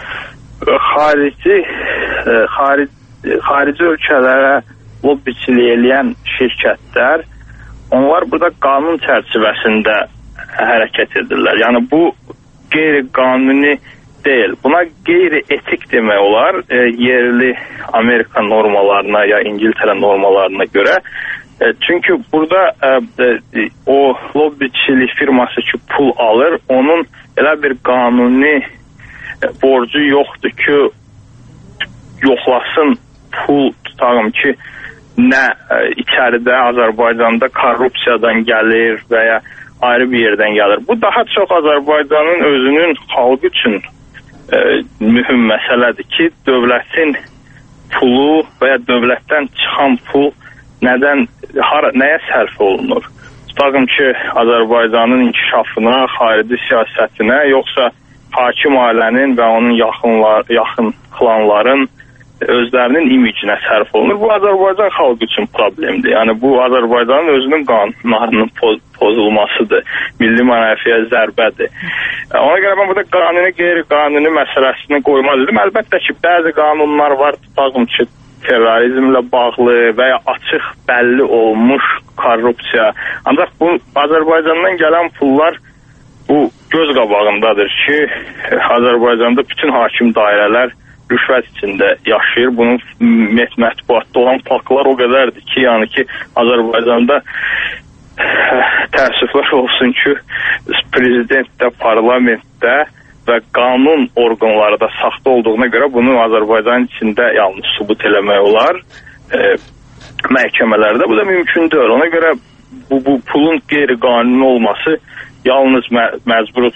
xarici ölkələrə lobbiçilik eləyən şirkətlər, onlar burada qanun çərçivəsində hərəkət edirlər. Yəni bu qeyri-qanuni deyil. Buna qeyri-etik demək olar, yerli Amerika normalarına ya İngiltərə normalarına görə. Çünki burada o lobbiçilik firması ki pul alır, onun elə bir qanuni borcu yoxdur ki, yoxlasın pul tutarım ki, nə içəridə Azərbaycanda korrupsiyadan gəlir və ya ayrı bir yerdən gəlir. Bu daha çox Azərbaycanın özünün xalqı üçün mühüm məsələdir ki, dövlətin pulu və ya dövlətdən çıxan pul nəyə sərf olunur? Tutaqım ki, Azərbaycanın inkişafına, xarici siyasətinə, yoxsa hakim ailənin və onun yaxın klanların özlərinin imicinə sərf olunur. Bu Azərbaycan xalqı üçün problemdir. Yəni bu Azərbaycanın özünün qanunlarının pozulmasıdır. Milli mənəfiyə zərbədir. Ona görə mən burada qanuni, qeyri-qanuni məsələsini qoymaz dedim. Əlbəttə ki, bəzi qanunlar var, tutaqım ki, terrorizmlə bağlı və ya açıq bəlli olmuş korrupsiya. Ancaq bu Azərbaycandan gələn pullar bu göz qabağındadır ki, Azərbaycanda bütün hakim dairələr rüşvət içində yaşayır. Bunun mətbuatda olan faktlar o qədərdir ki, yəni ki, Azərbaycanda təəssüflər olsun ki, prezidentdə, parlamentdə və qanun orqanları da saxta olduğuna görə bunu Azərbaycanın içində yalnız sübut eləmək olar məhkəmələrdə. Bu da mümkün deyil. Ona görə bu pulun qeyri-qanuni olması yalnız məcbur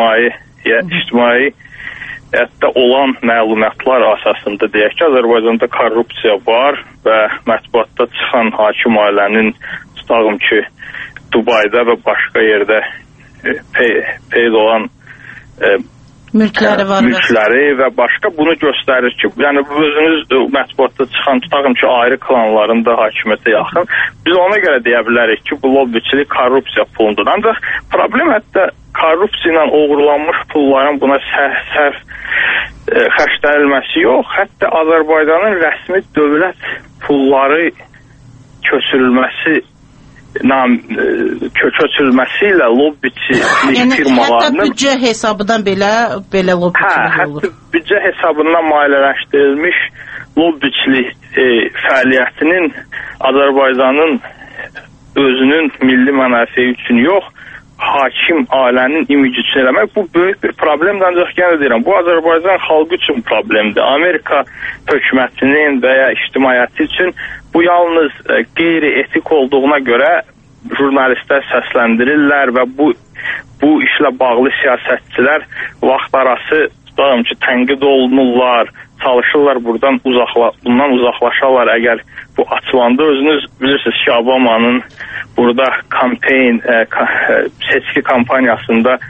ictimai hətta olan məlumatlar əsasında deyək ki, Azərbaycanda korrupsiya var və mətbuatda çıxan hakim ailənin tutaqım ki, Dubayda və başqa yerdə peyda olan mülkləri və başqa bunu göstərir ki, yəni özünüz mətbuatda çıxan tutaqım ki, ayrı klanların da hakimiyyətə yaxın. Biz ona görə deyə bilərik ki, bu lobbiçilik korrupsiya pulundur. Ancaq problem hətta korrupsiya ilə uğurlanmış pulların buna sərf xərclənilməsi yox, hətta Azərbaycanın rəsmi dövlət pulları köçürülməsi köçürülməsi ilə lobbiçilik firmalarının... Hətta büdcə hesabından belə lobbiçilik olur. Hətta büdcə hesabından maliyyələşdirilmiş lobbiçilik fəaliyyətinin Azərbaycanın özünün milli mənafeyi üçün yox, hakim ailənin imici üçün eləmək, bu böyük bir problemdir, ancaq yenə deyirəm, bu Azərbaycan xalqı üçün problemdir. Amerika hökumətinin və ya ictimaiyyəti üçün bu yalnız qeyri-etik olduğuna görə jurnalistlər səsləndirirlər və bu işlə bağlı siyasətçilər vaxt arası tutalım ki, tənqid olunurlar, çalışırlar bundan uzaqlaşarlar. Əgər bu açılanda özünüz bilirsiniz ki, Obamanın burada seçki kampaniyasında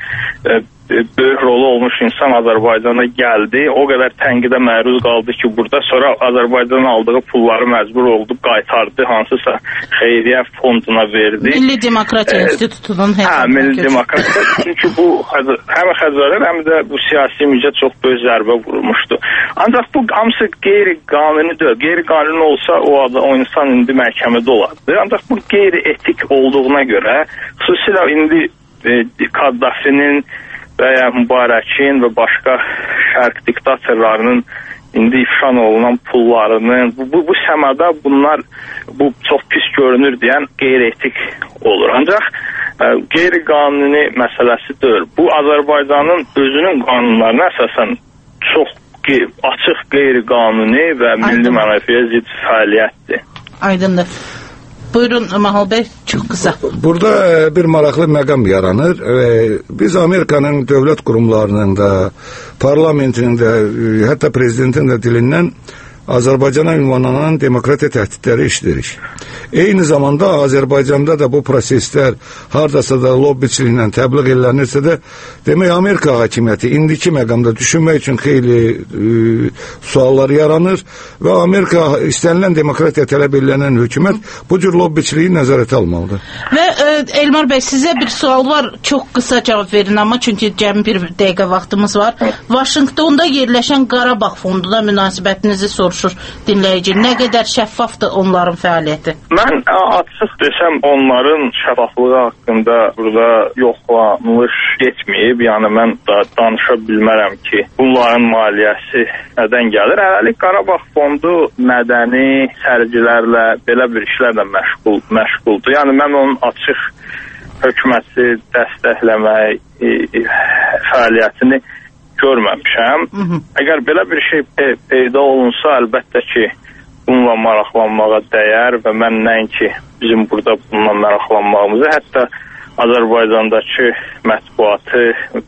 böyük rolu olmuş insan Azərbaycana gəldi. O qədər tənqidə məruz qaldı ki, burada sonra Azərbaycanın aldığı pulları məcbur oldu, qaytardı, hansısa xeyriyyə fonduna verdi. Milli Demokratiya İnstitutunun Milli Demokratiya. Çünki bu həm Xəzərə, həm də bu siyasi imicə çox böyük zərbə vurulmuşdu. Ancaq bu hamısı qeyri-qanuni deyil. Qeyri-qanuni olsa o insan indi məhkəmədə olardı. Ancaq bu qeyri-etik olduğuna görə, xüsusilə indi Qaddafinin və ya Mübarəkin və başqa şərq diktatorlarının indi ifşa olunan pullarının bu səmada bunlar çox pis görünür deyən qeyri-etik olur. Ancaq qeyri-qanuni məsələsi deyil. Bu Azərbaycanın özünün qanunlarına əsasən çox açıq qeyri-qanuni və milli mənafeyə zidd fəaliyyətdir. Aydındır. Buyurun Mahal bəy, çox qısa. Burada bir maraqlı məqam yaranır. Biz Amerikanın dövlət qurumlarının da, parlamentinin də, hətta prezidentin də dilindən Azərbaycana ünvanlanan demokratiya təhdidləri işləyirik. Eyni zamanda Azərbaycanda da bu proseslər hardasa da lobbiçiliklə təbliğ edilənirsə də, demək Amerika hakimiyyəti indiki məqamda düşünmək üçün xeyli suallar yaranır və Amerika istənilən demokratiya tələb edilən hökumət bu cür lobbiçiliyi nəzarətə almalıdır. Və Elmar bəy, sizə bir sual var, çox qısa cavab verin, amma çünki cəmi bir dəqiqə vaxtımız var. Vaşinqtonda yerləşən Qarabağ fonduna münasibətinizi soruşur dinləyici. Nə qədər şəffafdır onların fəaliyyəti? Mən açıq desəm, onların şəffaflığı haqqında burada yoxlanılış getməyib. Yəni mən danışa bilmərəm ki, bunların maliyyəsi nədən gəlir. Hələlik Qarabağ fondu mədəni sərgilərlə, belə bir işlərlə məşğuldur. Yəni mən onun açıq hökuməti dəstəkləmək fəaliyyətini görməmişəm. Əgər belə bir şey peyda olunsa, əlbəttə ki, bununla maraqlanmağa dəyər və mən nəinki bizim burada bununla maraqlanmağımızı, hətta Azərbaycandakı mətbuatı,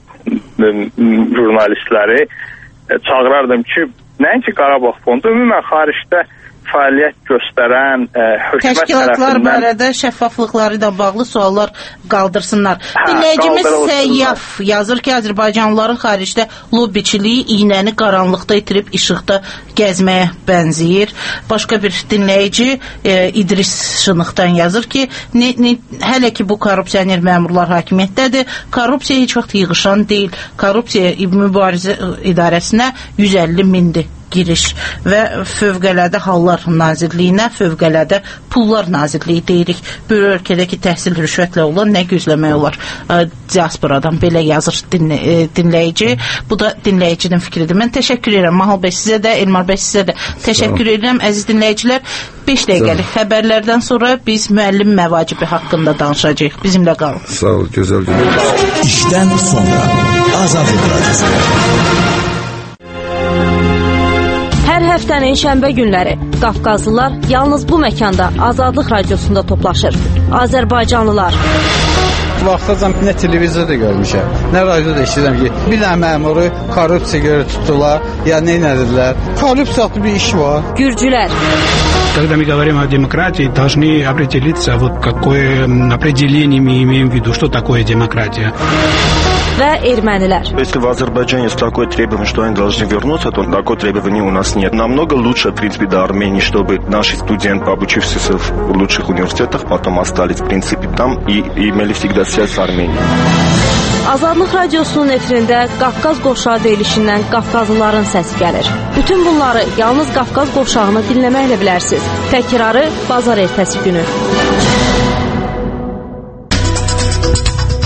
jurnalistləri çağırardım ki, nəinki Qarabağ fondu, ümumən xaricdə fəaliyyət göstərən hökumət təşkilatlar barədə şəffaflıqları ilə bağlı suallar qaldırsınlar. Dinləyicimiz Səyyaf yazır ki, Azərbaycanlıların xaricdə lobbiçiliyi iynəni qaranlıqda itirib işıqda gəzməyə bənzəyir. Başqa bir dinləyici İdris Şınıqdan yazır ki, hələ ki bu korrupsioner məmurlar hakimiyyətdədir, korrupsiya heç vaxt yığışan deyil. Korrupsiya mübarizə idarəsinə 150 mindir giriş və Fövqəladə Hallar Nazirliyinə Fövqəladə Pullar Nazirliyi deyirik. Bir ölkədəki təhsil rüşvətlə olan nə gözləmək olar? Diasporadan belə yazır dinləyici. Bu da dinləyicinin fikridir. Mən təşəkkür edirəm Mahal bəy sizə də, Elmar bəy sizə də təşəkkür edirəm. Əziz dinləyicilər, 5 dəqiqəlik xəbərlərdən sonra biz müəllim məvacibi haqqında danışacağıq. Bizimlə qalın. Sağ ol, gözəl günler. İşdən sonra Azadlıq Radyosu. Hər həftənin şənbə günləri Qafqazlılar yalnız bu məkanda Azadlıq Radiosunda toplaşır. Azərbaycanlılar. Vaxtacan nə televizorda görmüşəm, nə radioda eşidirəm ki, bir dənə məmuru korrupsiya görə tutdular, ya nə edildilər. Korrupsiyalı bir iş var. Gürcülər. Когда мы говорим о демократии, должны определиться, вот какое определение мы имеем в виду, что такое демократия. Və ermənilər. Если в Азербайджане есть такое требование, что они должны вернуться, то такое требование у нас нет. Намного лучше, в принципе, до Армении, чтобы наши студенты, обучившиеся в лучших университетах, потом остались, в принципе, там и имели всегда связь с Арменией. Azadlıq Radiosunun efirində Qafqaz qovşağı deyilişindən Qafqazlıların səsi gəlir. Bütün bunları yalnız Qafqaz qovşağını dinləməklə bilərsiniz. Təkrarı bazar ertəsi günü.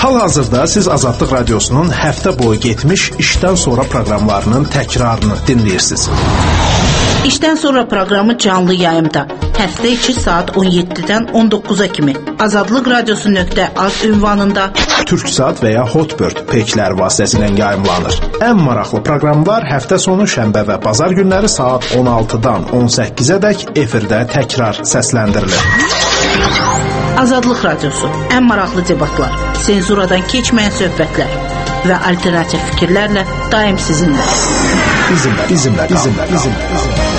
Hal-hazırda siz Azadlıq Radiosunun həftə boyu getmiş işdən sonra proqramlarının təkrarını dinləyirsiniz. İşdən sonra proqramı canlı yayımda həftə içi saat 17-dən 19-a kimi Azadlıq Radiosu.az ünvanında Türksat və ya Hotbird peyklər vasitəsilə yayımlanır. Ən maraqlı proqramlar həftə sonu şənbə və bazar günləri saat 16-dan 18-ədək efirdə təkrar səsləndirilir. Azadlıq Radiosu, ən maraqlı debatlar, senzuradan keçməyən söhbətlər və alternativ fikirlərlə daim sizinlə. Bizimlə qalın.